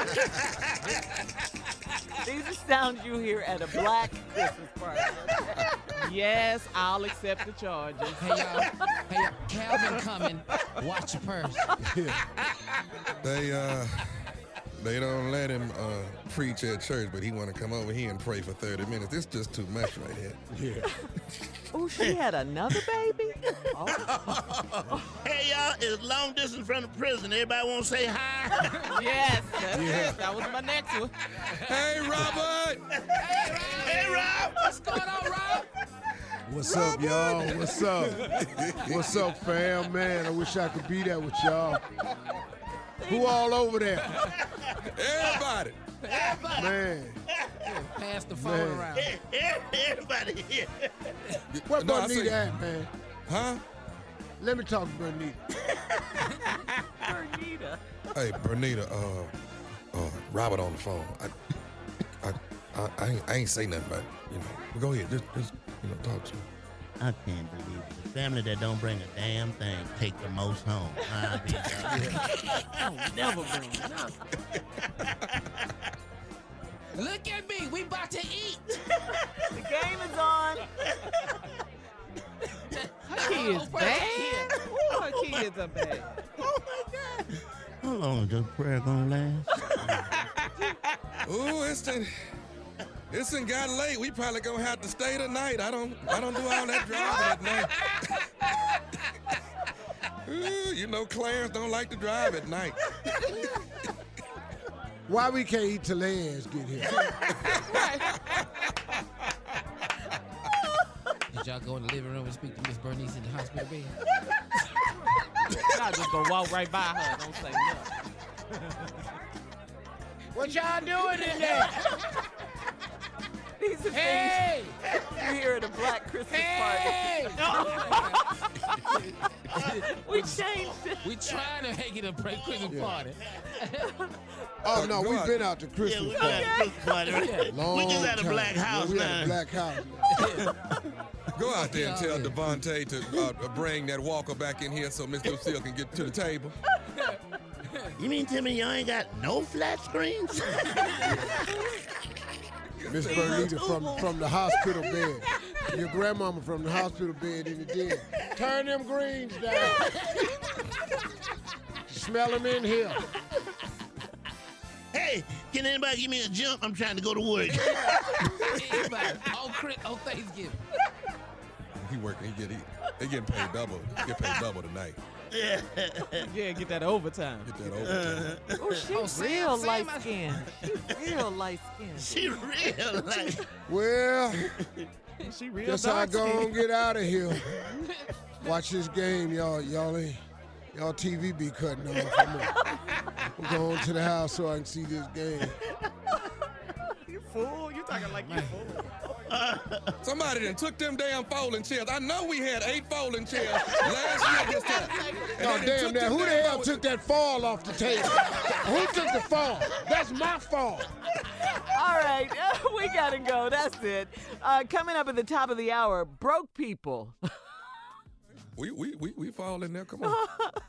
These are sounds you hear at a black Christmas party. Yes, I'll accept the charges. Hey, y'all. Hey, y'all. Calvin coming. Watch your purse. They uh, they don't let him uh, preach at church, but he want to come over here and pray for thirty minutes. It's just too much right here. Yeah. Oh, she had another baby? Oh. Hey, y'all, it's long distance from the prison. Everybody want to say hi? Yes, that's Yeah. it. That was my next one. Hey, Robert! Hey, Rob. Hey, Rob. What's going on, Rob? What's up, y'all? What's up? What's up, fam? Man, I wish I could be there with y'all. Who all over there? Everybody! Man. Pass the phone Man. around. Everybody here. Where No, I Bernita see- at, man? Huh? Let me talk to Bernita. Bernita. Hey, Bernita, uh, uh, Robert on the phone. I, I, I, I, ain't, I ain't say nothing about it, you know. Go ahead, just, just, you know, talk to him. I can't believe it. The family that don't bring a damn thing take the most home. I be I'll never bring nothing. Look at me. We about to eat. The game is on. Her kids bad. Ooh, her kids are bad. How long is this prayer gonna last? Ooh, it's done, it's done got late. We probably gonna have to stay tonight. I don't, I don't do all that driving at night. Ooh, you know, Clarence don't like to drive at night. Why we can't eat till their ass get here? Did y'all go in the living room and speak to Miss Bernice in the hospital bed? Y'all just gonna walk right by her. Don't say nothing. What y'all doing in there? These are Hey! things you hear at a black Christmas Hey! party. We changed it. We trying to make it a break Christmas Yeah. party. Oh, no, Go we've out. been out to Yeah, Christmas we party. got a Christmas party, right? Long We just at a time. black house yeah, we now. at a black house. Go out there and tell Yeah. Devontae to uh, bring that walker back in here so Miss Lucille can get to the table. You mean tell me y'all ain't got no flat screens? Miss Bernita from, from the hospital bed. Your grandmama from the hospital bed in the den. Turn them greens down. Smell them in here. Hey, can anybody give me a jump? I'm trying to go to work. Anybody? On, Chris- on Thanksgiving. He working. He get he, they getting paid double. He get paid double tonight. Yeah, get that overtime. Get that overtime. Oh, she Oh, Sam- real Sam, light I- skinned. She real light skinned. She real like. Well, She real guess I dark go skinned. and get out of here. Watch this game, y'all. Y'all ain't. Y'all T V be cutting off. I'm gonna- I'm going to the house so I can see this game. You fool. You talking like you fool. Somebody done took them damn folding chairs. I know we had eight folding chairs last year this time. And Oh, they done damn took that. them Who the damn hell fold- took that fall off the table? Who took the fall? That's my fall. All right, we gotta go. That's it. Uh, coming up at the top of the hour, broke people. We, we, we, we fall in there. Come on.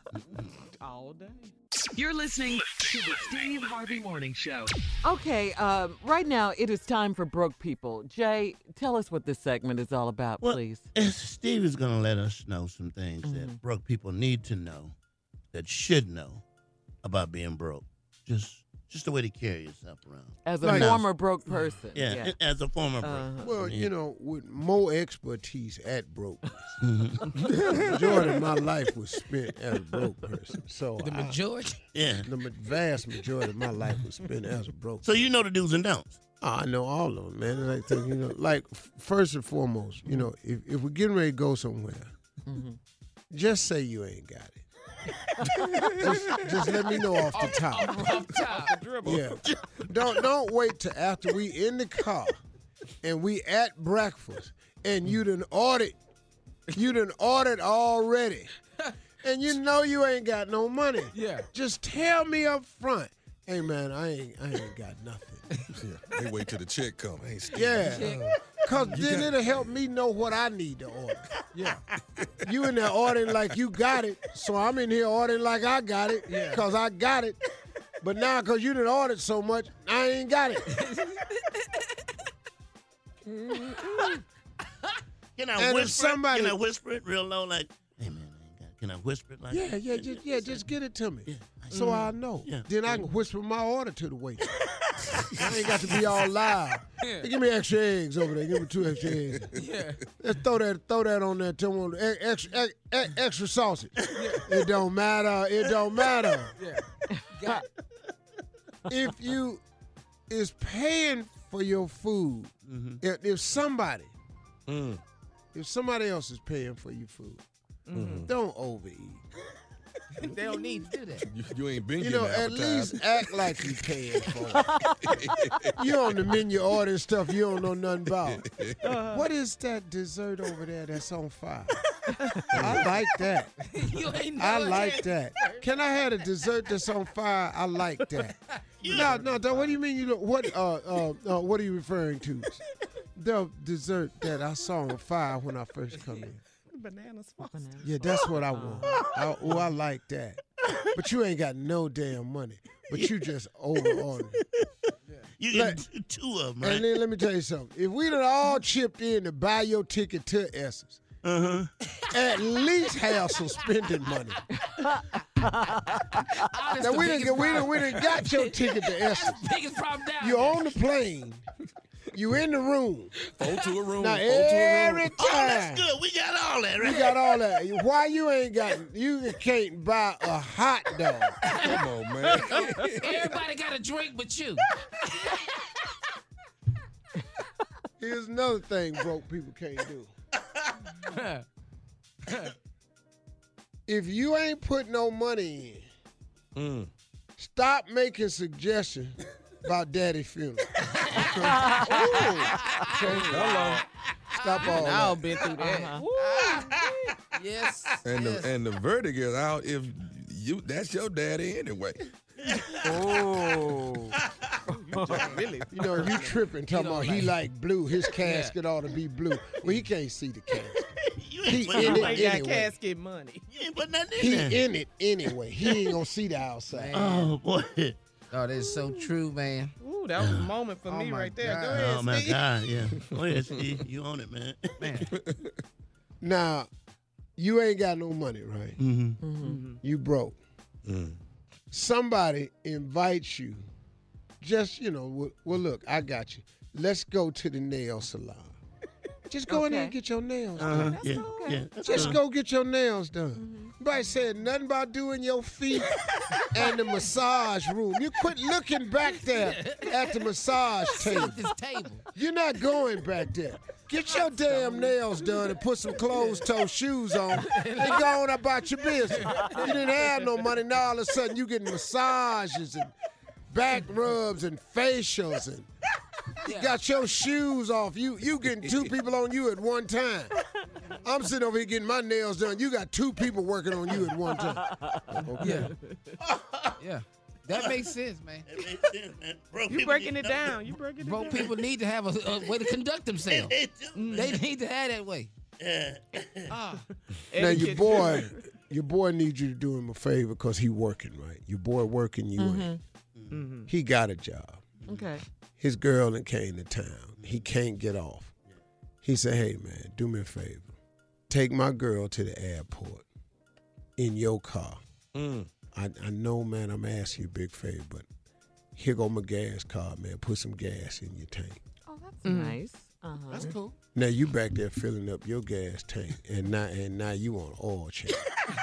All day. You're listening to the Steve Harvey Morning Show. Okay, um, right now it is time for broke people. Jay, tell us what this segment is all about, Well, please. it's- Steve is going to let us know some things Mhm. that broke people need to know, that should know about being broke. Just just the way to carry yourself around. As a Like- former broke person. Yeah, as a former broke Uh-huh. person. Well, yeah. you know, with more expertise at broke. the majority of my life was spent as a broke person. So The I- majority? Yeah. the ma- vast majority of my life was spent as a broke. So you know the do's and don'ts. Oh, I know all of them, man. Like, so, you know, like f- first and foremost, you know, if, if we're getting ready to go somewhere, Mm-hmm. just say you ain't got it. just, just let me know off the top. Off top. Yeah. Don't don't wait till after we in the car and we at breakfast and you done ordered, you done ordered already, and you know you ain't got no money. Yeah. Just tell me up front. Hey man, I ain't I ain't got nothing. Yeah, they wait till the check come. Hey, Steve. Yeah. Cause You then got- it'll help me know what I need to order. order. Yeah. You in there ordering like you got it, so I'm in here ordering like I got it, because I got it. But now, because you didn't order so much, I ain't got it. Can I And if whisper? somebody- Can I whisper it real low, like, "Hey man, I ain't got it." Can I whisper it like? Yeah, that? yeah, just yeah, just get it to me, so Mm. I know. Yeah. Then I can whisper my order to the waiter. I ain't got to be all loud. Hey, give me extra eggs over there. Give me two extra eggs. Yeah. Let's throw that, throw that on there. Tell me e- extra, e- e- extra sausage. It don't matter. It don't matter. Yeah. Got it. If you is paying for your food, if, if somebody, if somebody else is paying for your food, don't overeat. They don't need to do that. You, you ain't been You getting know, at advertised. least act like you paying for it. You on the menu ordering stuff you don't know nothing about. Uh-huh. What is that dessert over there that's on fire? I like that. You ain't I never like had- that. Can I have a dessert that's on fire? I like that. No, no, no, what do you mean you don't, what uh, uh uh what are you referring to? The dessert that I saw on fire when I first come in. Bananas. Yeah, that's what I want. I, oh, I like that. But you ain't got no damn money. But you just over ordering. You get two of them, right? And then let me tell you something. If we done all chipped in to buy your ticket to Essence, uh-huh. at least have some spending money. Now we done, we done, we done got your ticket to Essence. Biggest problem down You're there. on the plane. You in the room. Four to a room. Now four to a every room. time. Oh, that's good. We got all that, right? You got all that. Why you ain't got? You can't buy a hot dog. Come on, man. Everybody got a drink but you. Here's another thing broke people can't do. If you ain't put no money in, stop making suggestions about daddy's funeral. Okay? Hello. Stop all I've that. been through that. Uh-huh. Yes. And yes. the and the verdict is out if you that's your daddy anyway. Oh. Really? You know, you tripping talking about he like blue. His casket ought to be blue. Well, he can't see the casket. You He ain't put in nothing it ain't in got anyway. casket money. You ain't put nothing in He there. in it anyway. He ain't gonna see the outside. Oh boy. Oh, that's so true, man. Ooh, that was a moment for Oh, me my right there. God. Go ahead, Oh my Steve. God, yeah. Oh yeah, Steve, you own it, man. Man. Now, you ain't got no money, right? Mm-hmm. You broke. Somebody invites you. Just, you know, well, well, look, I got you. Let's go to the nail salon. Just go in there and Okay. get your nails Uh-huh. done. Yeah, okay. yeah. that's Just good. go get your nails done. Nobody said nothing about doing your feet and the massage room. You quit looking back there at the massage table. At this table. You're not going back there. Get your damn nails done and put some closed-toe shoes on and go on about your business. You didn't have no money. Now all of a sudden you getting massages and back rubs and facials and you got your shoes off. You you getting two people on you at one time. I'm sitting over here getting my nails done. You got two people working on you at one time. Okay. Yeah. That makes sense, man. That makes sense, man. Broke You people breaking get it numbers. down. You breaking it Broke down. people need to have a, a way to conduct themselves. They do. They need to have that way. Yeah. Ah. Now your Etiquette. boy, your boy needs you to do him a favor because he working, right? Your boy working, you ain't. Mhm. He got a job. Okay. His girl that came to town. He can't get off. He said, hey, man, do me a favor. Take my girl to the airport in your car. Mm. I, I know, man, I'm asking you a big favor, but here go my gas card, man. Put some gas in your tank. Oh, that's Mm. nice. Uh-huh. That's cool. Now you back there filling up your gas tank, and now and now you on oil change.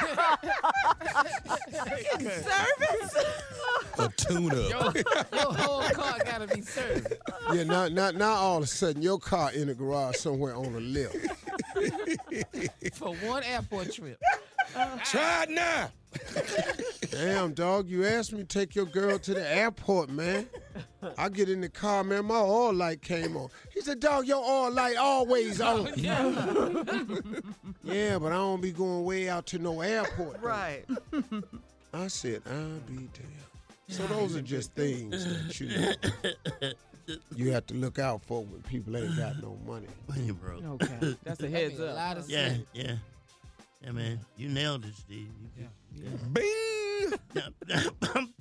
Service? A tune up. Your, your whole car gotta be served. Yeah, now, now, now all of a sudden your car in the garage somewhere on the left. For one airport trip. Try it now. Damn, dog, you asked me to take your girl to the airport, man. I get in the car, man, my oil light came on. He said, dog, your oil light always on. Yeah, but I don't be going way out to no airport. though. Right. I said, I'll be damned. So those are just things that you know. you have to look out for when people ain't got no money. Money broke. Okay, that's a heads up. A lot of Yeah, yeah. Yeah, man. You nailed it, Steve. You, yeah. Bing!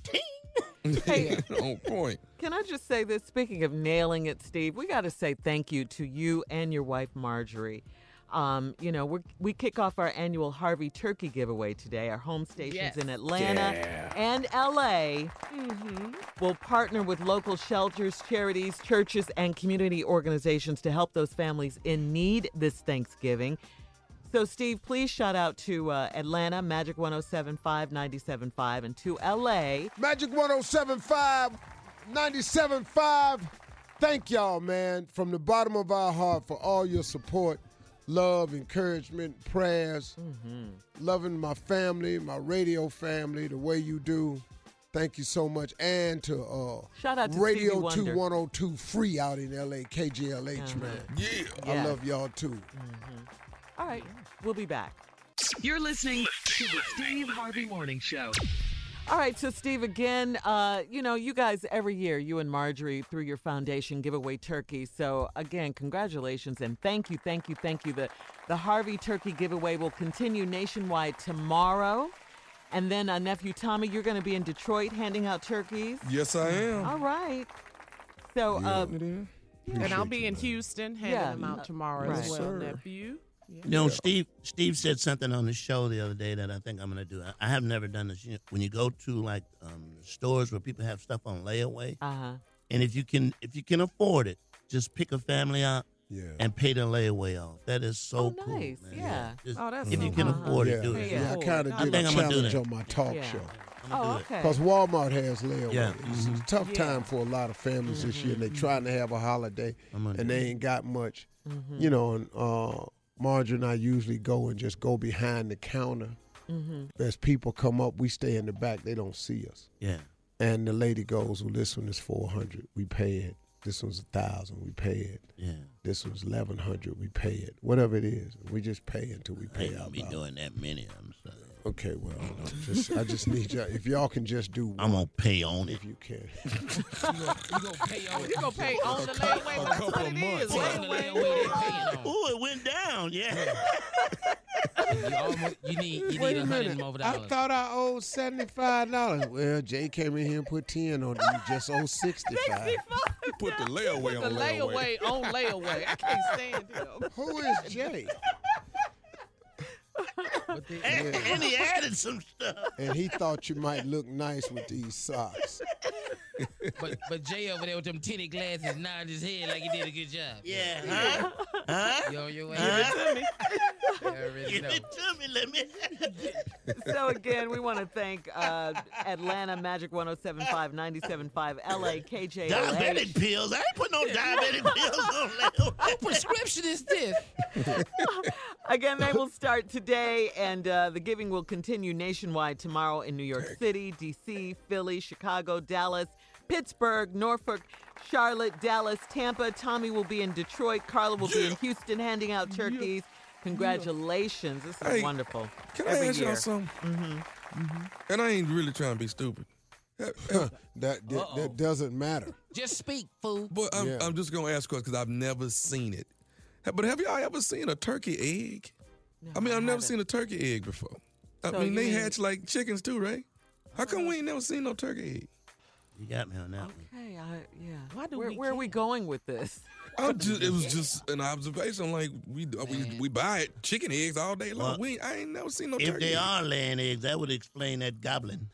Hey, on point. Can I just say this? Speaking of nailing it, Steve, we got to say thank you to you and your wife, Marjorie. Um, you know, we we kick off our annual Harvey Turkey giveaway today. Our home stations Yes. in Atlanta Yeah. and L A Mm-hmm. will partner with local shelters, charities, churches, and community organizations to help those families in need this Thanksgiving. So, Steve, please shout out to uh, Atlanta, Magic one oh seven point five, ninety-seven point five, and to L A. Magic one oh seven point five, ninety-seven point five. Thank y'all, man, from the bottom of our heart for all your support, love, encouragement, prayers. Mm-hmm. Loving my family, my radio family, the way you do. Thank you so much. And to uh, Shout out to Radio Stevie two Wonder. one oh two Free out in L A, K G L H, Uh-huh. man. Yeah. I Yeah. love y'all, too. All right, we'll be back. You're listening to the Steve Harvey Morning Show. All right, so Steve, again, uh, you know, you guys every year, you and Marjorie, through your foundation, give away turkeys. So, again, congratulations and thank you, thank you, thank you. The, the Harvey Turkey giveaway will continue nationwide tomorrow. And then, uh, nephew Tommy, you're going to be in Detroit handing out turkeys. Yes, I am. All right. So, uh, And I'll be in Houston handing Yeah. them out tomorrow Right. as well, Sir. nephew. Yeah. You know, Steve. Steve said something on the show the other day that I think I'm going to do. I, I have never done this. You know, when you go to like um, stores where people have stuff on layaway, uh-huh. and if you can, if you can afford it, just pick a family out Yeah. and pay the layaway off. That is so Oh, cool, nice. man. Yeah. Just- Oh, that's if you so can cool. afford yeah. it, do it. Yeah. Yeah, I kind of I did think a I'm gonna do challenge that. on my talk Yeah. show. I'm gonna Oh, do it. okay. Because Walmart has layaway. Yeah. It's a tough Yeah. time for a lot of families this year. They're trying to have a holiday, I'm gonna and do they it. ain't got much. Mm-hmm. You know, and uh, Marjorie and I usually go and just go behind the counter. Mm-hmm. As people come up, we stay in the back. They don't see us. Yeah. And the lady goes, well, this one is four hundred. We pay it. This one's one thousand. We pay it. Yeah. This one's eleven hundred. We pay it. Whatever it is, we just pay until we I pay ain't our gonna be bill. doing that many of them. So. Okay, well, no, just I just need y'all. If y'all can just do one, I'm gonna pay on it. if you can. You gonna, you gonna pay on You gonna pay on the layaway? That's what it is. On the Layaway. layaway, they paying on. Oh, it went down. Yeah. You, almost, you need you Wait need a a hundred minute. more I dollars. thought I owed seventy-five dollars. Well, Jay came in here and put ten on it. You just owe sixty-five. Put the layaway The on layaway on layaway. I can't stand him. Who is Jay? But they- And, and he added some stuff. And he thought you might look nice with these socks. But but Jay over there with them tinted glasses nodding his head like he did a good job. Yeah. Huh? Huh? You on your way? Huh? I already Give know. it to me. Let me. So again, we want to thank uh, Atlanta Magic one oh seven point five, ninety-seven point five, L A K J L H. Diabetic pills. I ain't put no diabetic pills on layaway. What prescription is this? Again, they will start today, and uh, the giving will continue nationwide tomorrow in New York City, D C, Philly, Chicago, Dallas, Pittsburgh, Norfolk, Charlotte, Dallas, Tampa. Tommy will be in Detroit. Carla will be in Houston handing out turkeys. Congratulations. This is Hey, wonderful. Can Every I ask year. y'all something? Mm-hmm. And I ain't really trying to be stupid. that, that that doesn't matter. Just speak, fool. But I'm, Yeah. I'm just going to ask because I've never seen it. But have y'all ever seen a turkey egg? I mean, I've never seen a turkey egg before. I So mean, you they mean- hatch like chickens too, right? How come we ain't never seen no turkey egg? You got me on that one. Okay, I, yeah. Why do where we where are we care? going with this? I'm just, it was just an observation. Like we we, we buy it, chicken eggs all day long. Well, we ain't, I ain't never seen no If turkey they egg. are laying eggs, that would explain that goblin.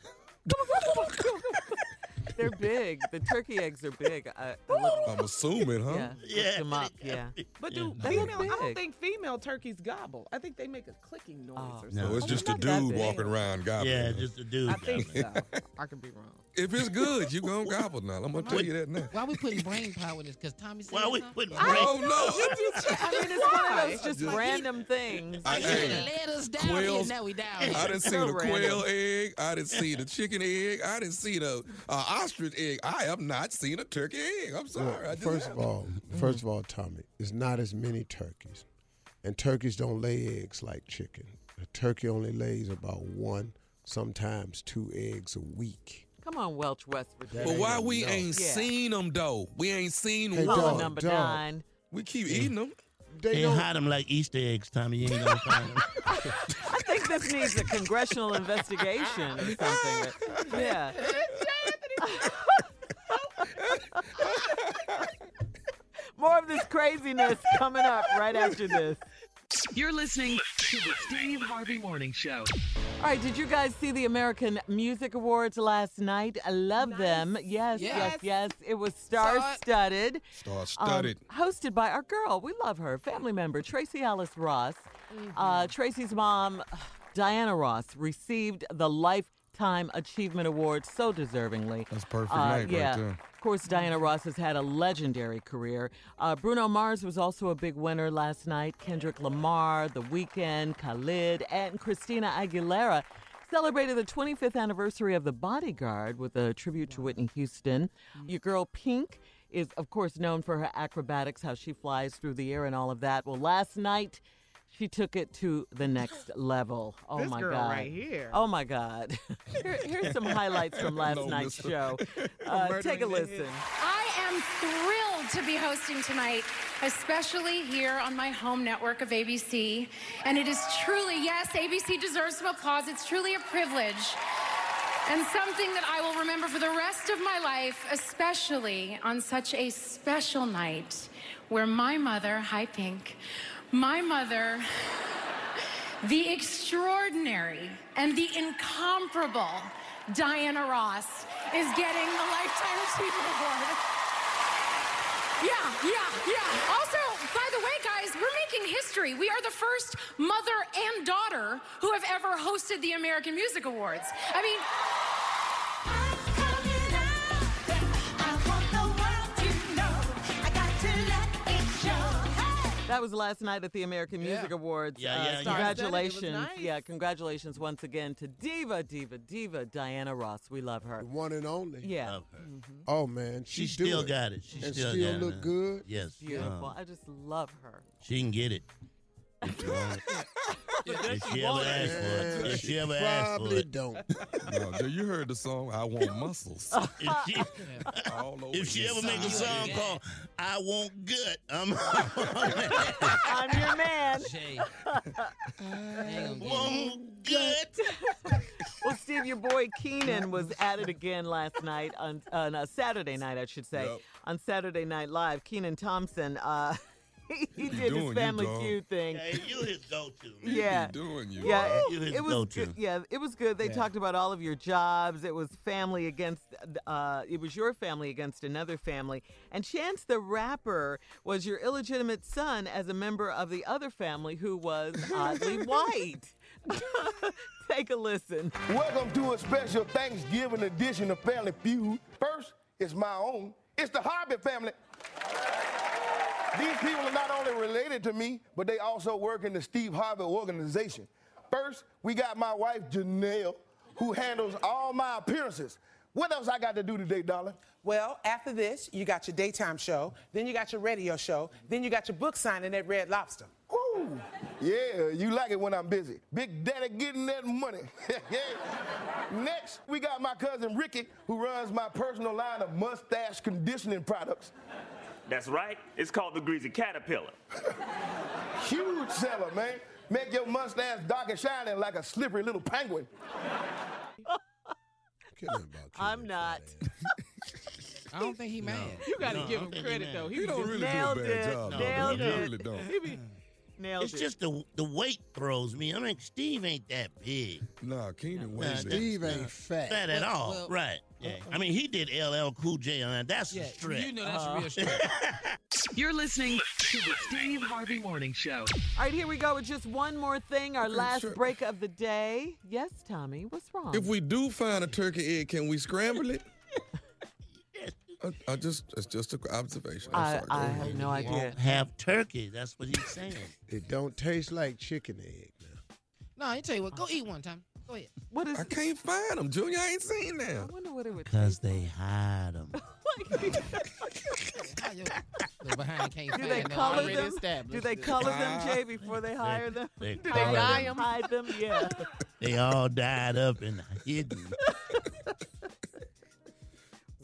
They're big. The turkey eggs are big. I, I looked, I'm assuming, huh? yeah, Yeah, looked them up. Yeah. But do They female, look I don't big. think female turkeys gobble. I think they make a clicking noise Oh. or No, something. No, it's just a not that dude big. walking around gobbling. Yeah, just a dude. I think goblin. so. I could be wrong. If it's good, you gonna gobble now. I'm gonna tell you that now. Why we putting brain power in this? Because Tommy said Why we something? putting Oh brain? no! I mean, it's one of those just Just- random things. I, You should hey, have let us down quails- here. Now we down I here. didn't see So the quail random. egg. I didn't see the chicken egg. I didn't see the uh, ostrich egg. I have not seen a turkey egg. I'm sorry. Well, I just first of haven't. all, first of all, Tommy, it's not as many turkeys, and turkeys don't lay eggs like chicken. A turkey only lays about one, sometimes two eggs a week. Come on, Welch, West Virginia. But why we ain't Yeah. seen them though? We ain't seen Hey, one. dog, number dog. nine. We keep eating them. They They don't- hide them like Easter eggs, Tommy. You ain't gonna find them. I think this needs a congressional investigation or something. Yeah. More of this craziness coming up right after this. You're listening to the Steve Harvey Morning Show. All right, did you guys see the American Music Awards last night? I love them. Yes, yes, Yes. yes. It was star-studded. Star-studded. Um, hosted by our girl. We love her. Family member, Tracy Alice Ross. Uh, Tracy's mom, Diana Ross, received the Lifetime Achievement Award so deservingly. That's perfect Uh, night yeah. right there. Of course, Diana Ross has had a legendary career. Uh, Bruno Mars was also a big winner last night. Kendrick Lamar, The Weeknd, Khalid, and Christina Aguilera celebrated the twenty-fifth anniversary of The Bodyguard with a tribute to Whitney Houston. Your girl Pink is, of course, known for her acrobatics, how she flies through the air and all of that. Well, last night, she took it to the next level. Oh, This my girl God. right here. Oh, my God. Here, here's some highlights from last No, night's mister. show. Uh, take a Murdering the listen. I am thrilled to be hosting tonight, especially here on my home network of A B C. And it is truly, yes, A B C deserves some applause. It's truly a privilege and something that I will remember for the rest of my life, especially on such a special night where my mother, hi Pink, my mother, the extraordinary and the incomparable Diana Ross is getting the Lifetime Achievement Award. Yeah, yeah, yeah. Also, by the way, guys, we're making history. We are the first mother and daughter who have ever hosted the American Music Awards. I mean, That was last night at the American Music Yeah. Awards. Yeah, Uh, yeah, yeah. Congratulations. It was nice. Yeah, congratulations once again to Diva, Diva, Diva, Diana Ross. We love her. The one and only. Yeah. Love her. Oh man, she, She do still it. got it. She and still, still got look it. good. Yes. Beautiful. Uh, I just love her. she can get it. If she want it. If she ever want asks for it. If she ever asks for Probably it. don't. No, Joe, you heard the song "I Want Muscles." If she, All over if she your ever make a side. song called "I Want Good," I'm I'm your man. Shay. Ain't gonna get it. Want Good. Well, Steve, your boy Keenan was at it again last night on, on uh, Saturday night, I should say, Yep. on Saturday Night Live. Keenan Thompson, uh, he, he did doing his you, Family dog. Feud thing. Hey, you his go-to. Man. Yeah. He doing you. Yeah, it, You his it was go-to. good. Yeah, it was good. They talked about all of your jobs. It was family against, uh, it was your family against another family. And Chance the Rapper was your illegitimate son as a member of the other family who was oddly white. Take a listen. Welcome to a special Thanksgiving edition of Family Feud. First, it's my own. It's the Harvey family. These people are not only related to me, but they also work in the Steve Harvey organization. First, we got my wife, Janelle, who handles all my appearances. What else I got to do today, darling? Well, after this, you got your daytime show, then you got your radio show, then you got your book signing at Red Lobster. Woo! Yeah, you like it when I'm busy. Big Daddy getting that money. Next, we got my cousin Ricky, who runs my personal line of mustache conditioning products. That's right. It's called the Greasy Caterpillar. Huge seller, man. Make your mustache dark and shining like a slippery little penguin. I'm not. I don't think he mad. You got to No, I give don't him think he credit, mad. though. He He don't was really Nailed do a bad it. job. though. Nailed he it. really don't. he be, Nailed It's it. just the the weight throws me. I mean, Steve ain't that big. Nah, Keenan Nah, weighs Steve Nah. ain't fat. Fat at all, well- right? Yeah. I mean, he did L L Cool J on that. That's Yeah, a stretch. you know that's Uh-huh. a real stretch. You're listening to the Steve Harvey Morning Show. All right, here we go with just one more thing. Our last sure. break of the day. Yes, Tommy, what's wrong? If we do find a turkey egg, can we scramble it? I, I just, it's just an observation. I'm I, sorry. Go I ahead. have no idea. Won't have turkey. That's what he's saying. It don't taste like chicken egg now. No, I tell you what. Go eat one time. Go ahead. What is? I can't find them, Junior. I ain't seen I them. wonder what it would Because taste they hide them. How your little behind can't Do find they no color already them? established. Do they color them, Jay, before they hire them? They, Do color they dye them. them? Hide them? Yeah. They all died up and hidden.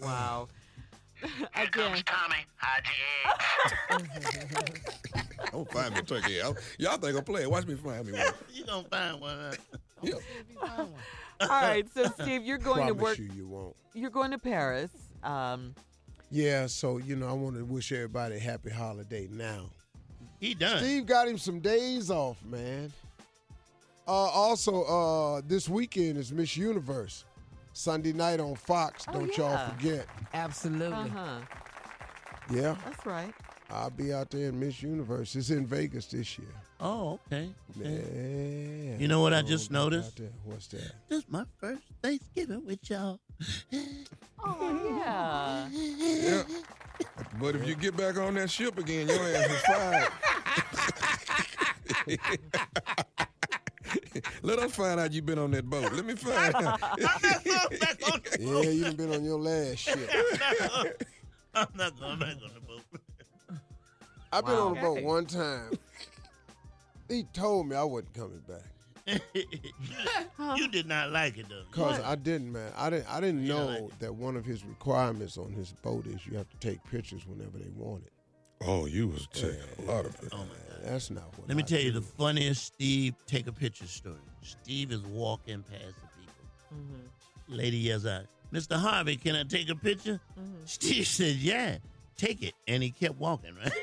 Wow. Here Again. comes Tommy. Hide your eggs. I'm gonna find me a turkey. I'm, y'all think I'm playing? Watch me find me one. You gonna find one? Huh? Yeah. All right, so Steve, you're going to Promise work. you, you won't. You're going to Paris. Um, Yeah, so, you know, I want to wish everybody a happy holiday now. He done. Steve got him some days off, man. Uh, also, uh, this weekend is Miss Universe. Sunday night on Fox. Oh, Don't yeah. y'all forget. Absolutely. uh-huh. Yeah, That's right. I'll be out there in Miss Universe. It's in Vegas this year. Oh, okay. okay. Yeah. You know what I Oh, just back out noticed? there. What's that? This is my first Thanksgiving with y'all. Oh, yeah. Yeah. But if you get back on that ship again, your ass is fired. Let us find out you've been on that boat. Let me find out. Yeah, you done been on your last ship. I'm not going back on the boat. I've been Wow. on the boat Okay. one time. He told me I wasn't coming back. You did not like it though. Cause I didn't, man. I didn't. I didn't You don't know like that one of his requirements on his boat is you have to take pictures whenever they want it. Oh, you was taking a lot of it. Oh my God. That's not what. Let me I tell you do. the funniest Steve take a picture story. Steve is walking past the people. Mm-hmm. Lady yells out, Mister Harvey, can I take a picture? Steve said, yeah, take it. And he kept walking, right?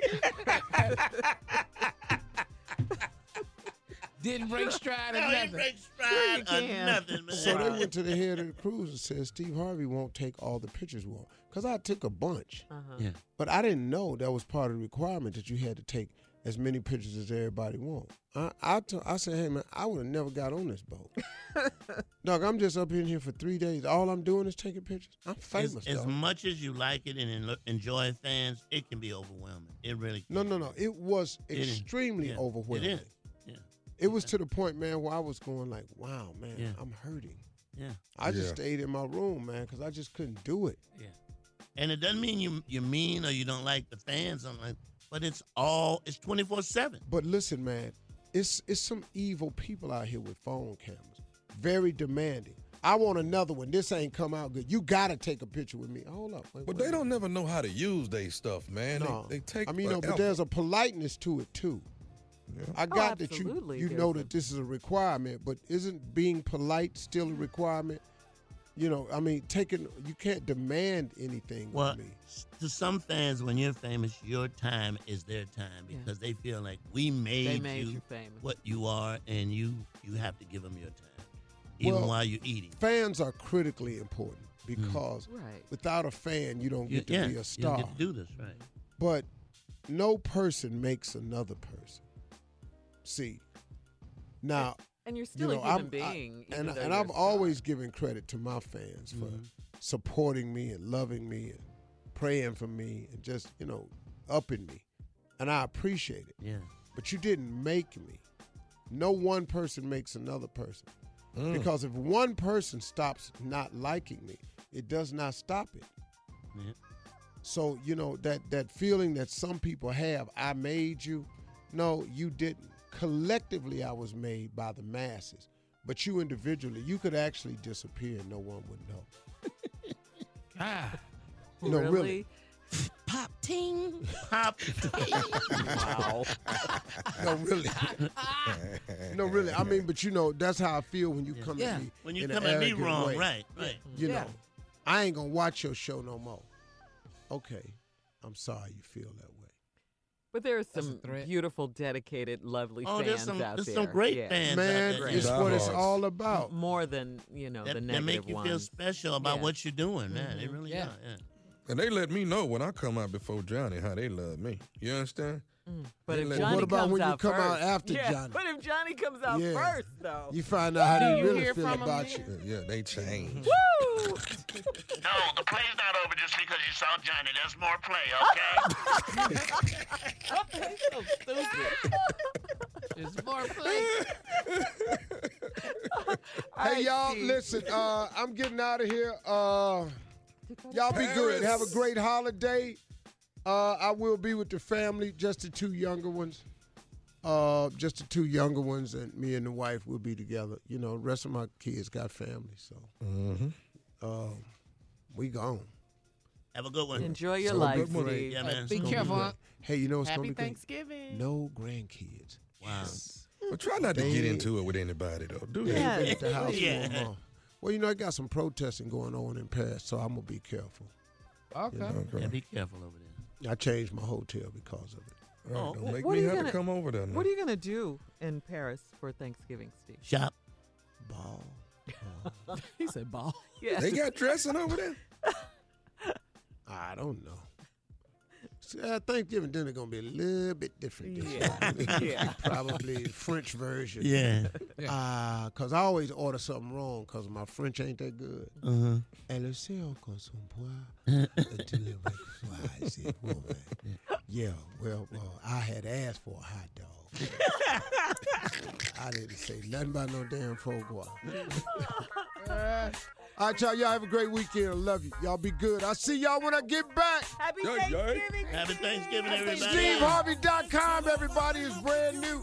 Didn't break stride or No, he nothing. break stride Sure you or can. nothing, man. So they went to the head of the cruise and said Steve Harvey won't take all the pictures we want. Cause I took a bunch, Uh-huh. Yeah. but I didn't know that was part of the requirement that you had to take as many pictures as everybody want. I I, t- I said, hey man, I would have never got on this boat. Dog, I'm just up in here for three days. All I'm doing is taking pictures. I'm As, famous. as dog. much as you like it and en- enjoy fans, it can be overwhelming. It really can. No, no, no. It was It is. extremely Yeah. overwhelming. It is. Yeah. It was to the point, man, where I was going like, wow, man, Yeah. I'm hurting. Yeah. I just Yeah. stayed in my room, man, because I just couldn't do it. Yeah. And it doesn't mean you you're mean or you don't like the fans. I'm like, but it's all it's twenty-four seven. But listen, man, it's it's some evil people out here with phone cameras. Very demanding. I want another one. This ain't come out good. You gotta take a picture with me. Hold up. Wait, But wait they a don't never know how to use their stuff, man. No. They, they take I mean, no, but forever. there's a politeness to it too. I got that you absolutely, you there's know a- that this is a requirement, but isn't being polite still a requirement? You know, I mean, taking you can't demand anything Well, of me. s- to some fans, when you're famous, your time is their time Yeah. because they feel like we made, They made you you famous. what you are, and you you have to give them your time, even Well, while you're eating. Fans are critically important because Right. without a fan, you don't You- get to yeah, be you a don't star. get to do this, right? But no person makes another person. See, now And you're still you know, a human I'm- I- being. even and though and you're I've a star. always given credit to my fans for Mhm. supporting me and loving me and praying for me and just you know upping me, and I appreciate it. Yeah. But you didn't make me. No one person makes another person. Mm. Because if one person stops not liking me, it does not stop it. Yeah. So, you know, that, that feeling that some people have, I made you. No, you didn't. Collectively, I was made by the masses. But you individually, you could actually disappear and no one would know. Ah. No, really? really. Pop ting, pop. Wow. No, really. No, really. I mean, but you know, that's how I feel when you Yeah. come Yeah. at me. When you in come an at me arrogant wrong, way. right, right. You Yeah. know, I ain't gonna watch your show no more. Okay, I'm sorry you feel that way. But there are That's a some threat. beautiful, dedicated, lovely Oh, fans there's some out there's there. some great Yeah. fans Man, out there. it's Die what it's hards. all about. More than, you know, the that, that negative make you feel ones. special about Yeah. what you're doing, man. They Mhm. really Yeah. are. Yeah. And they let me know when I come out before Johnny how they love me. You understand? Mm. But They if let- Johnny What about comes when you out come out first- after yeah, Johnny? But if Johnny comes out Yeah. first, though. You find out how Do they you really hear feel from 'em about then? you. Yeah, they change. Woo! No, the play's not over just because you saw Johnny. There's more play, okay? He's so stupid. It's more play. All Hey right, y'all, Steve. listen. Uh, I'm getting out of here. Uh, y'all be good. Have a great holiday. Uh, I will be with the family, just the two younger ones. Uh, just the two younger ones, and me and the wife will be together. You know, the rest of my kids got family, so Mm-hmm. um, we gone. Have a good one. Enjoy your So life, good morning. Steve. Yeah, man. Be It's gonna careful. good. huh? Hey, you know it's Happy gonna be good. Thanksgiving. No grandkids. Wow. But try not to They- get into it with anybody, though. Do They that. ain't been at the house Yeah. for a month. Well, you know, I got some protesting going on in Paris, so I'm gonna be careful. Okay. You know? Yeah, be careful over there. I changed my hotel because of it. All right, don't make What me are you have gonna- to come over there. now. What are you going to do in Paris for Thanksgiving, Steve? Shop. Ball. He said ball. Yeah. They got dressing over there? I don't know. See, uh, Thanksgiving dinner gonna be a little bit different this Yeah. year. Yeah. Probably French version. Yeah. Uh, cause I always order something wrong cause my French ain't that good. Uh-huh. Elle aussi on consomme pas de la fries, woman. Yeah, well, well, I had asked for a hot dog. I didn't say nothing about no damn foie gras. All right, y'all. Y'all have a great weekend. I love you. Y'all be good. I'll see y'all when I get back. Happy Yeah, yeah. Thanksgiving. Happy Thanksgiving, everybody. Steve Harvey dot com, everybody, is brand new.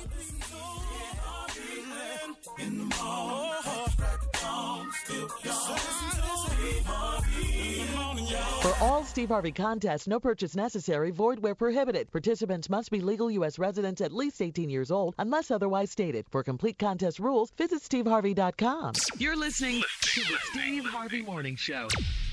For all Steve Harvey contests, no purchase necessary, void where prohibited. Participants must be legal U S residents at least eighteen years old unless otherwise stated. For complete contest rules, visit Steve Harvey dot com. You're listening to the Steve Harvey Morning Show.